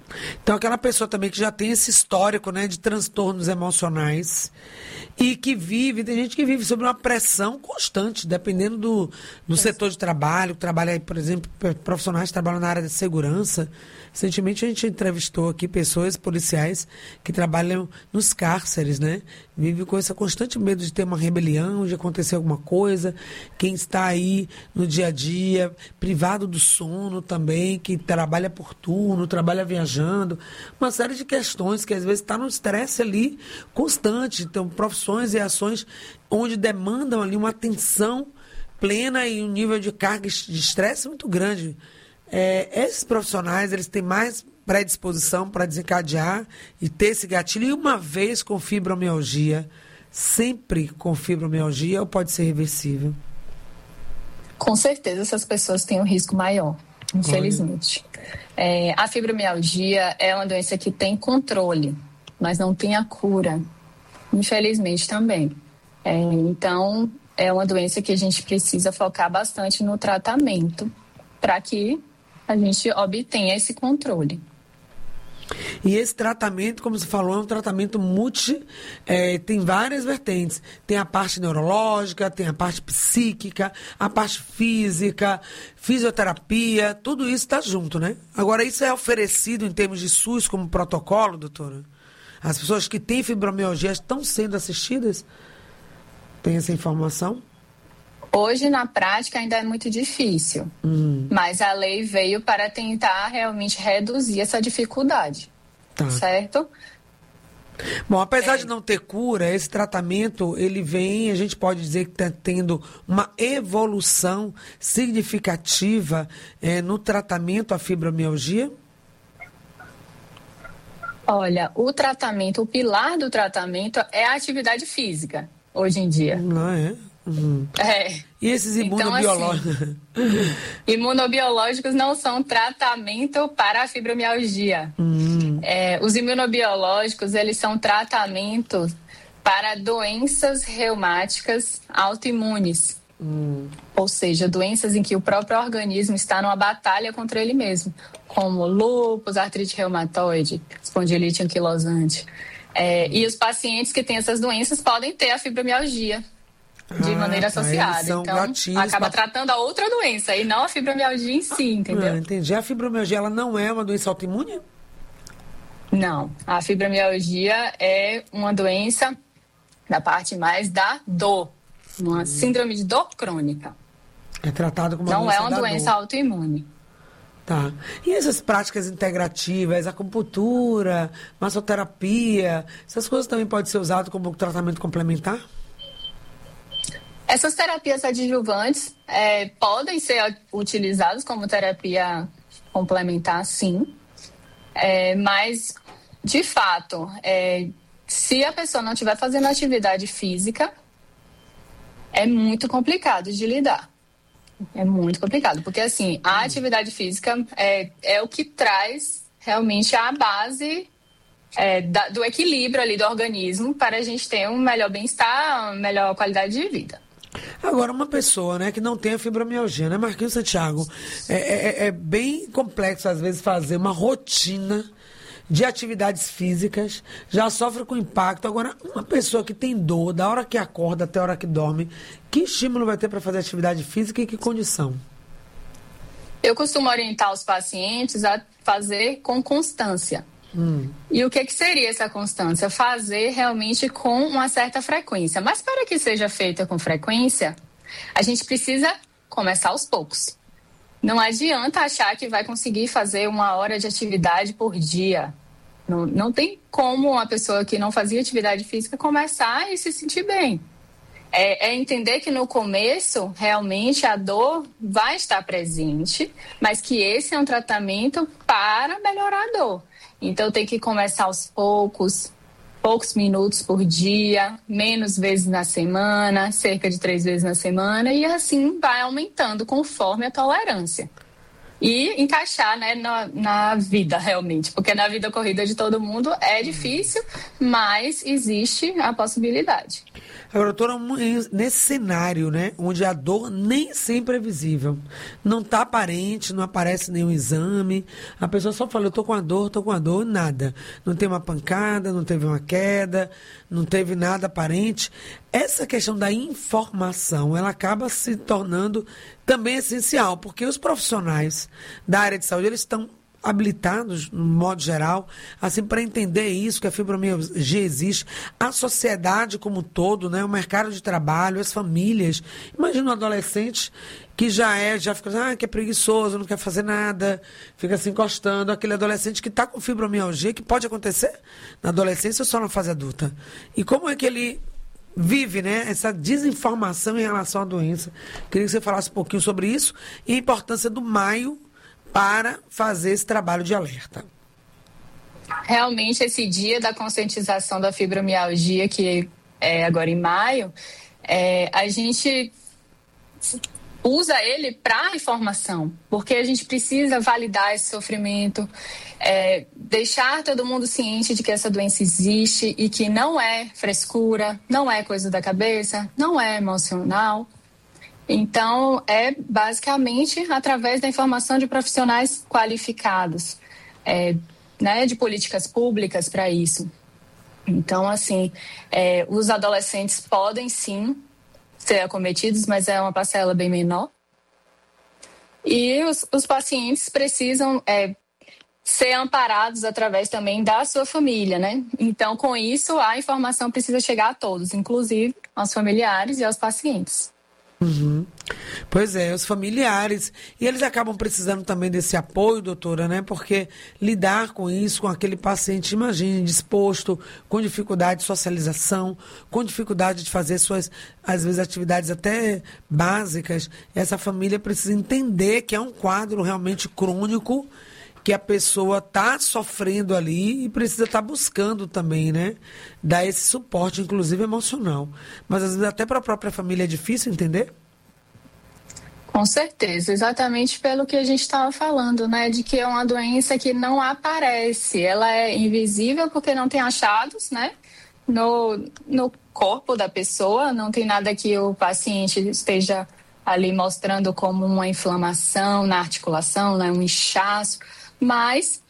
Speaker 18: Então, aquela pessoa também que já tem esse histórico, né, de transtornos emocionais e que vive, tem gente que vive sob uma pressão constante, dependendo do setor de trabalho, que trabalha, por exemplo, profissionais que trabalham na área de segurança. Recentemente a gente entrevistou aqui pessoas policiais que trabalham nos cárceres, né? Vivem com esse constante medo de ter uma rebelião, de acontecer alguma coisa. Quem está aí no dia a dia, privado do sono também, que trabalha por turno, trabalha viajando. Uma série de questões que às vezes está no estresse ali constante. Então, profissões e ações onde demandam ali uma atenção plena e um nível de carga de estresse muito grande. Esses profissionais, eles têm mais predisposição para desencadear e ter esse gatilho. E uma vez com fibromialgia, sempre com fibromialgia, ou pode ser reversível?
Speaker 21: Com certeza, essas pessoas têm um risco maior, infelizmente. A fibromialgia é uma doença que tem controle, mas não tem a cura, infelizmente também. Então, é uma doença que a gente precisa focar bastante no tratamento para que a gente obtenha esse controle.
Speaker 18: E esse tratamento, como você falou, é um tratamento tem várias vertentes. Tem a parte neurológica, tem a parte psíquica, a parte física, fisioterapia, tudo isso está junto, né? Agora, isso é oferecido em termos de SUS como protocolo, doutora? As pessoas que têm fibromialgia estão sendo assistidas? Tem essa informação?
Speaker 21: Hoje, na prática, ainda é muito difícil, mas a lei veio para tentar realmente reduzir essa dificuldade, certo?
Speaker 18: Bom, apesar de não ter cura, esse tratamento, ele vem, a gente pode dizer que está tendo uma evolução significativa no tratamento à fibromialgia?
Speaker 21: Olha, o pilar do tratamento é a atividade física, hoje em dia.
Speaker 18: Não é? E esses imunobiológicos?
Speaker 21: Então, assim, imunobiológicos não são tratamento para a fibromialgia. Os imunobiológicos, eles são tratamentos para doenças reumáticas autoimunes. Ou seja, doenças em que o próprio organismo está numa batalha contra ele mesmo, como lúpus, artrite reumatoide, espondilite anquilosante. E os pacientes que têm essas doenças podem ter a fibromialgia de maneira associada. Então, acaba tratando a outra doença e não a fibromialgia em si, entendeu?
Speaker 18: Entendi. A fibromialgia, ela não é uma doença autoimune?
Speaker 21: Não. A fibromialgia é uma doença da parte mais da dor. Uma síndrome de dor crônica.
Speaker 18: É tratado como uma
Speaker 21: doença. Não é uma doença autoimune.
Speaker 18: Tá. E essas práticas integrativas, acupuntura, massoterapia, essas coisas também podem ser usadas como tratamento complementar?
Speaker 21: Essas terapias adjuvantes podem ser utilizadas como terapia complementar, sim. Mas, de fato, se a pessoa não estiver fazendo atividade física, é muito complicado de lidar. É muito complicado, porque assim, a atividade física é o que traz realmente a base do equilíbrio ali do organismo para a gente ter um melhor bem-estar, uma melhor qualidade de vida.
Speaker 18: Agora, uma pessoa, né, que não tem a fibromialgia, né, Marquinhos Santiago, é bem complexo, às vezes, fazer uma rotina de atividades físicas, já sofre com impacto. Agora, uma pessoa que tem dor, da hora que acorda até a hora que dorme, que estímulo vai ter para fazer atividade física e que condição?
Speaker 21: Eu costumo orientar os pacientes a fazer com constância. E o que seria essa constância? Fazer realmente com uma certa frequência. Mas para que seja feita com frequência, a gente precisa começar aos poucos. Não adianta achar que vai conseguir fazer 1 hora de atividade por dia. Não tem como uma pessoa que não fazia atividade física começar e se sentir bem. É entender que no começo, realmente, a dor vai estar presente, mas que esse é um tratamento para melhorar a dor. Então, tem que começar aos poucos minutos por dia, menos vezes na semana, cerca de 3 vezes na semana, e assim vai aumentando conforme a tolerância. E encaixar, né, na vida, realmente, porque na vida corrida de todo mundo é difícil, mas existe a possibilidade.
Speaker 18: Agora, doutora, nesse cenário, né, onde a dor nem sempre é visível, não está aparente, não aparece nenhum exame, a pessoa só fala, eu estou com a dor, nada. Não tem uma pancada, não teve uma queda, não teve nada aparente. Essa questão da informação, ela acaba se tornando também essencial, porque os profissionais da área de saúde, eles estão habilitados, no modo geral, assim, para entender isso, que a fibromialgia existe, a sociedade como um todo, né, o mercado de trabalho, as famílias. Imagina um adolescente que já fica, que é preguiçoso, não quer fazer nada, fica se encostando, aquele adolescente que está com fibromialgia, que pode acontecer na adolescência ou só na fase adulta. E como é que ele vive, né, essa desinformação em relação à doença? Queria que você falasse um pouquinho sobre isso e a importância do maio para fazer esse trabalho de alerta.
Speaker 21: Realmente, esse dia da conscientização da fibromialgia, que é agora em maio, a gente usa ele para informação, porque a gente precisa validar esse sofrimento, deixar todo mundo ciente de que essa doença existe e que não é frescura, não é coisa da cabeça, não é emocional. Então, é basicamente através da informação de profissionais qualificados, né, de políticas públicas para isso. Então, assim, os adolescentes podem sim ser acometidos, mas é uma parcela bem menor. E os pacientes precisam ser amparados através também da sua família, né? Então, com isso, a informação precisa chegar a todos, inclusive aos familiares e aos pacientes.
Speaker 18: Uhum. Pois é, os familiares, e eles acabam precisando também desse apoio, doutora, né? Porque lidar com isso, com aquele paciente, imagine, disposto, com dificuldade de socialização, com dificuldade de fazer suas, às vezes, atividades até básicas, essa família precisa entender que é um quadro realmente crônico, que a pessoa está sofrendo ali e precisa estar buscando também, né? Dar esse suporte, inclusive emocional. Mas às vezes até para a própria família é difícil entender?
Speaker 21: Com certeza, exatamente pelo que a gente estava falando, né? De que é uma doença que não aparece. Ela é invisível porque não tem achados, né? No corpo da pessoa, não tem nada que o paciente esteja ali mostrando como uma inflamação na articulação, né? Um inchaço. Mas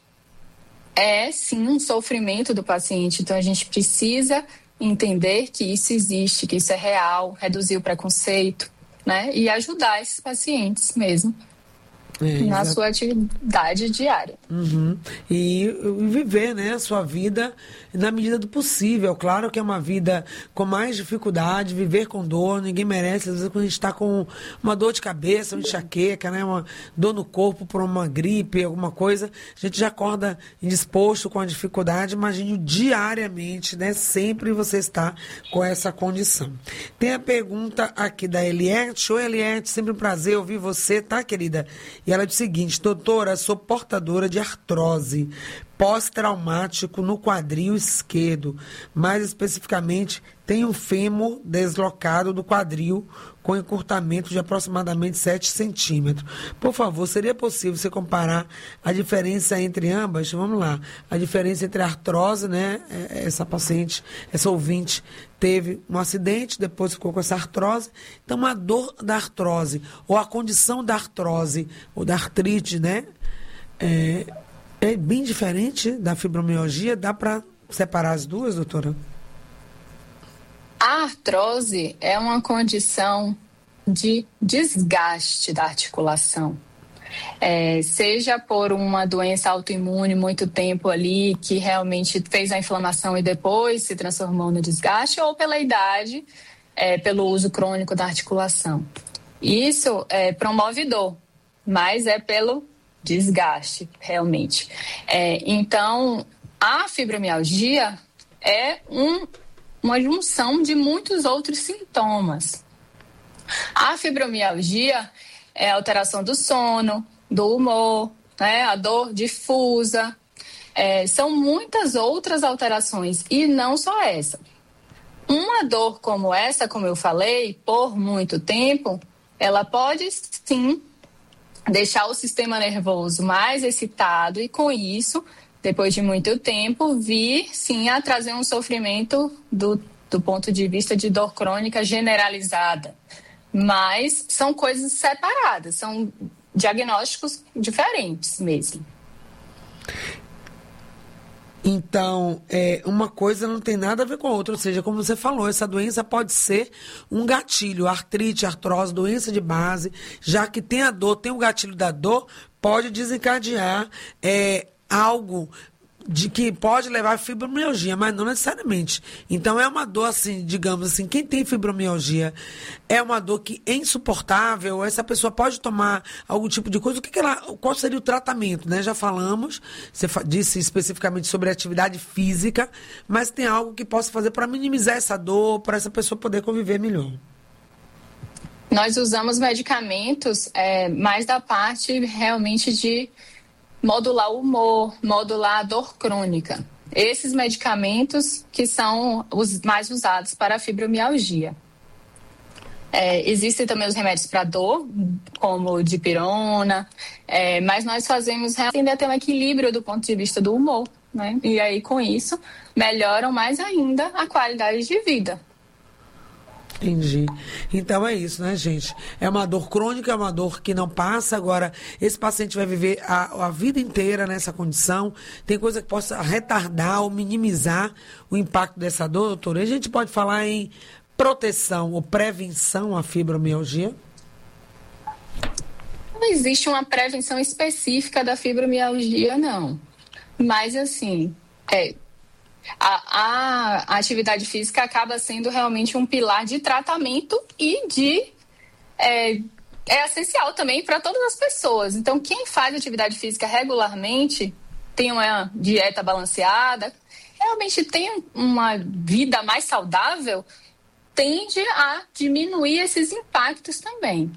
Speaker 21: é sim um sofrimento do paciente, então a gente precisa entender que isso existe, que isso é real, reduzir o preconceito, né? E ajudar esses pacientes mesmo na sua atividade diária.
Speaker 18: Uhum. E viver, né, a sua vida na medida do possível. Claro que é uma vida com mais dificuldade, viver com dor, ninguém merece. Às vezes quando a gente está com uma dor de cabeça, uma enxaqueca, né, uma dor no corpo por uma gripe, alguma coisa, a gente já acorda indisposto com a dificuldade. Imagine diariamente, né, sempre você está com essa condição. Tem a pergunta aqui da Eliette. Oi, Eliette, sempre um prazer ouvir você, tá, querida? E ela diz o seguinte: doutora, sou portadora de artrose pós-traumático no quadril esquerdo, mais especificamente tenho o fêmur deslocado do quadril com encurtamento de aproximadamente 7 centímetros. Por favor, seria possível você comparar a diferença entre ambas? Vamos lá. A diferença entre a artrose, né? Essa paciente, essa ouvinte, teve um acidente, depois ficou com essa artrose. Então, a dor da artrose, ou a condição da artrose, ou da artrite, né? É bem diferente da fibromialgia. Dá para separar as duas, doutora?
Speaker 21: A artrose é uma condição de desgaste da articulação. Seja por uma doença autoimune muito tempo ali, que realmente fez a inflamação e depois se transformou no desgaste, ou pela idade, pelo uso crônico da articulação. Isso promove dor, mas é pelo desgaste, realmente. Então, a fibromialgia é uma junção de muitos outros sintomas. A fibromialgia é a alteração do sono, do humor, né, a dor difusa. São muitas outras alterações e não só essa. Uma dor como essa, como eu falei, por muito tempo, ela pode sim deixar o sistema nervoso mais excitado e com isso, depois de muito tempo, vir sim a trazer um sofrimento do do ponto de vista de dor crônica generalizada. Mas são coisas separadas, são diagnósticos diferentes mesmo.
Speaker 18: Então, uma coisa não tem nada a ver com a outra, ou seja, como você falou, essa doença pode ser um gatilho, artrite, artrose, doença de base, já que tem a dor, tem o gatilho da dor, pode desencadear algo de que pode levar a fibromialgia, mas não necessariamente. Então, é uma dor, assim, digamos assim, quem tem fibromialgia é uma dor que é insuportável, essa pessoa pode tomar algum tipo de coisa, qual seria o tratamento, né? Já falamos, você disse especificamente sobre atividade física, mas tem algo que possa fazer para minimizar essa dor, para essa pessoa poder conviver melhor.
Speaker 21: Nós usamos medicamentos mais da parte realmente de modular o humor, modular a dor crônica. Esses medicamentos que são os mais usados para a fibromialgia. Existem também os remédios para dor, como o dipirona, mas nós fazemos ainda ter um equilíbrio do ponto de vista do humor, né? E aí, com isso, melhoram mais ainda a qualidade de vida.
Speaker 18: Entendi. Então é isso, né, gente? É uma dor crônica, é uma dor que não passa. Agora, esse paciente vai viver a vida inteira nessa condição. Tem coisa que possa retardar ou minimizar o impacto dessa dor, doutora? A gente pode falar em proteção ou prevenção à fibromialgia?
Speaker 21: Não existe uma prevenção específica da fibromialgia, não. Mas, assim, a atividade física acaba sendo realmente um pilar de tratamento e é essencial também para todas as pessoas. Então, quem faz atividade física regularmente, tem uma dieta balanceada, realmente tem uma vida mais saudável, tende a diminuir esses impactos também.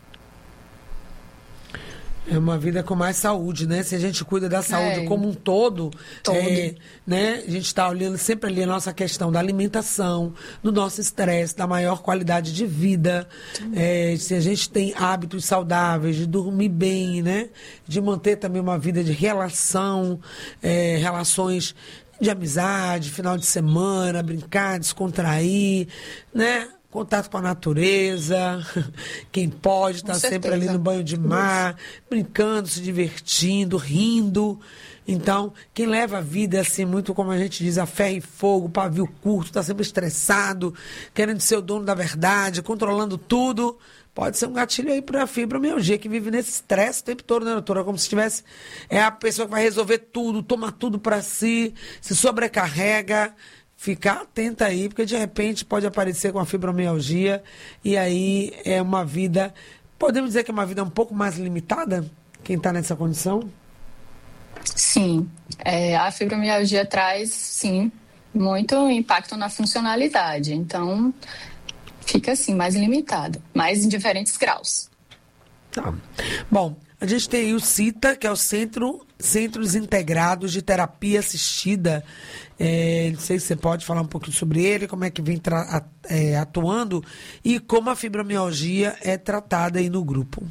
Speaker 18: É uma vida com mais saúde, né? Se a gente cuida da saúde como um todo. Né? A gente está olhando sempre ali a nossa questão da alimentação, do nosso estresse, da maior qualidade de vida. Se a gente tem hábitos saudáveis, de dormir bem, né? De manter também uma vida de relação, relações de amizade, final de semana, brincar, descontrair, né? Contato com a natureza, quem pode estar sempre ali no banho de mar, brincando, se divertindo, rindo. Então, quem leva a vida assim, muito como a gente diz, a ferro e fogo, pavio curto, está sempre estressado, querendo ser o dono da verdade, controlando tudo, pode ser um gatilho aí para a fibromialgia, que vive nesse estresse o tempo todo, né, doutora? Como se tivesse, a pessoa que vai resolver tudo, toma tudo para si, se sobrecarrega. Ficar atenta aí, porque de repente pode aparecer com a fibromialgia e aí é uma vida, podemos dizer que é uma vida um pouco mais limitada, quem está nessa condição?
Speaker 21: Sim, a fibromialgia traz, sim, muito impacto na funcionalidade, então fica assim, mais limitado, mas em diferentes graus.
Speaker 18: Tá. Bom, a gente tem aí o CITA, que é o Centros Integrados de Terapia Assistida. Não sei se você pode falar um pouquinho sobre ele, como é que vem atuando e como a fibromialgia é tratada aí no grupo.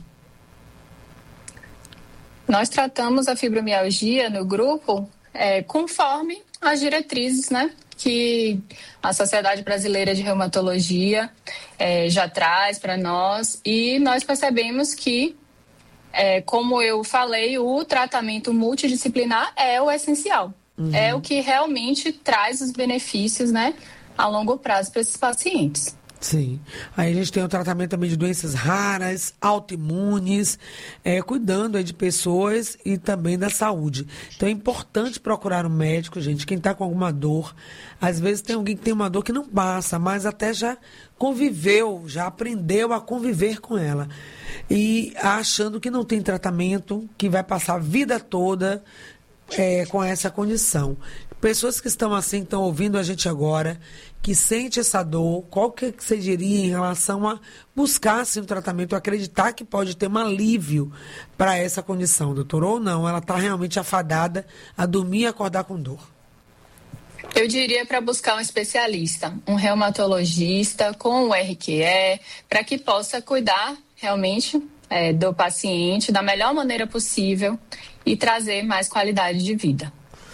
Speaker 21: Nós tratamos a fibromialgia no grupo conforme as diretrizes, né, que a Sociedade Brasileira de Reumatologia já traz para nós, e nós percebemos que, como eu falei, o tratamento multidisciplinar é o essencial. É o que realmente traz os benefícios, né, a longo prazo para esses pacientes.
Speaker 18: Sim. Aí a gente tem o tratamento também de doenças raras, autoimunes, cuidando aí de pessoas e também da saúde. Então é importante procurar um médico, gente, quem está com alguma dor. Às vezes tem alguém que tem uma dor que não passa, mas até já conviveu, já aprendeu a conviver com ela. E achando que não tem tratamento, que vai passar a vida toda com essa condição. Pessoas que estão assim, estão ouvindo a gente agora, que sente essa dor, qual que você diria em relação a buscar assim, um tratamento, acreditar que pode ter um alívio para essa condição, doutor, ou não? Ela está realmente afadada a dormir e acordar com dor?
Speaker 21: Eu diria para buscar um especialista, um reumatologista com o RQE, para que possa cuidar realmente do paciente da melhor maneira possível e trazer mais qualidade de vida.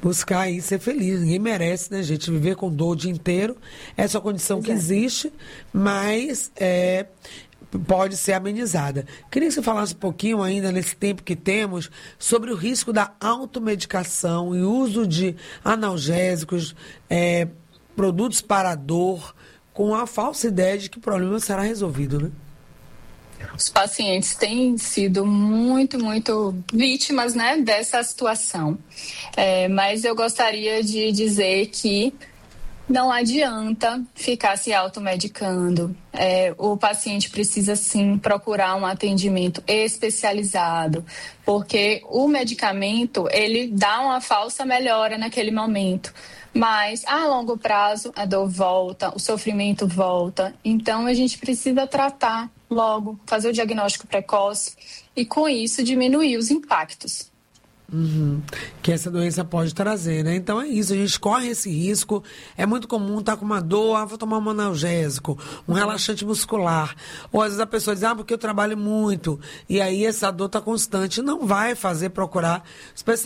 Speaker 18: buscar e ser feliz. Ninguém merece, né, gente, viver com dor o dia inteiro. Essa é a condição que existe, mas pode ser amenizada. Queria que você falasse um pouquinho ainda, nesse tempo que temos, sobre o risco da automedicação e uso de analgésicos, produtos para dor, com a falsa ideia de que o problema será resolvido, né?
Speaker 21: Os pacientes têm sido muito vítimas, né, dessa situação. Mas eu gostaria de dizer que não adianta ficar se automedicando. O paciente precisa, sim, procurar um atendimento especializado, porque o medicamento, ele dá uma falsa melhora naquele momento. Mas, a longo prazo, a dor volta, o sofrimento volta. Então, a gente precisa tratar logo, fazer o diagnóstico precoce e, com isso, diminuir os impactos.
Speaker 18: Que essa doença pode trazer, né? Então é isso, a gente corre esse risco. É muito comum estar com uma dor, vou tomar um analgésico, um relaxante muscular. Ou às vezes a pessoa diz, porque eu trabalho muito, e aí essa dor está constante. Não vai fazer procurar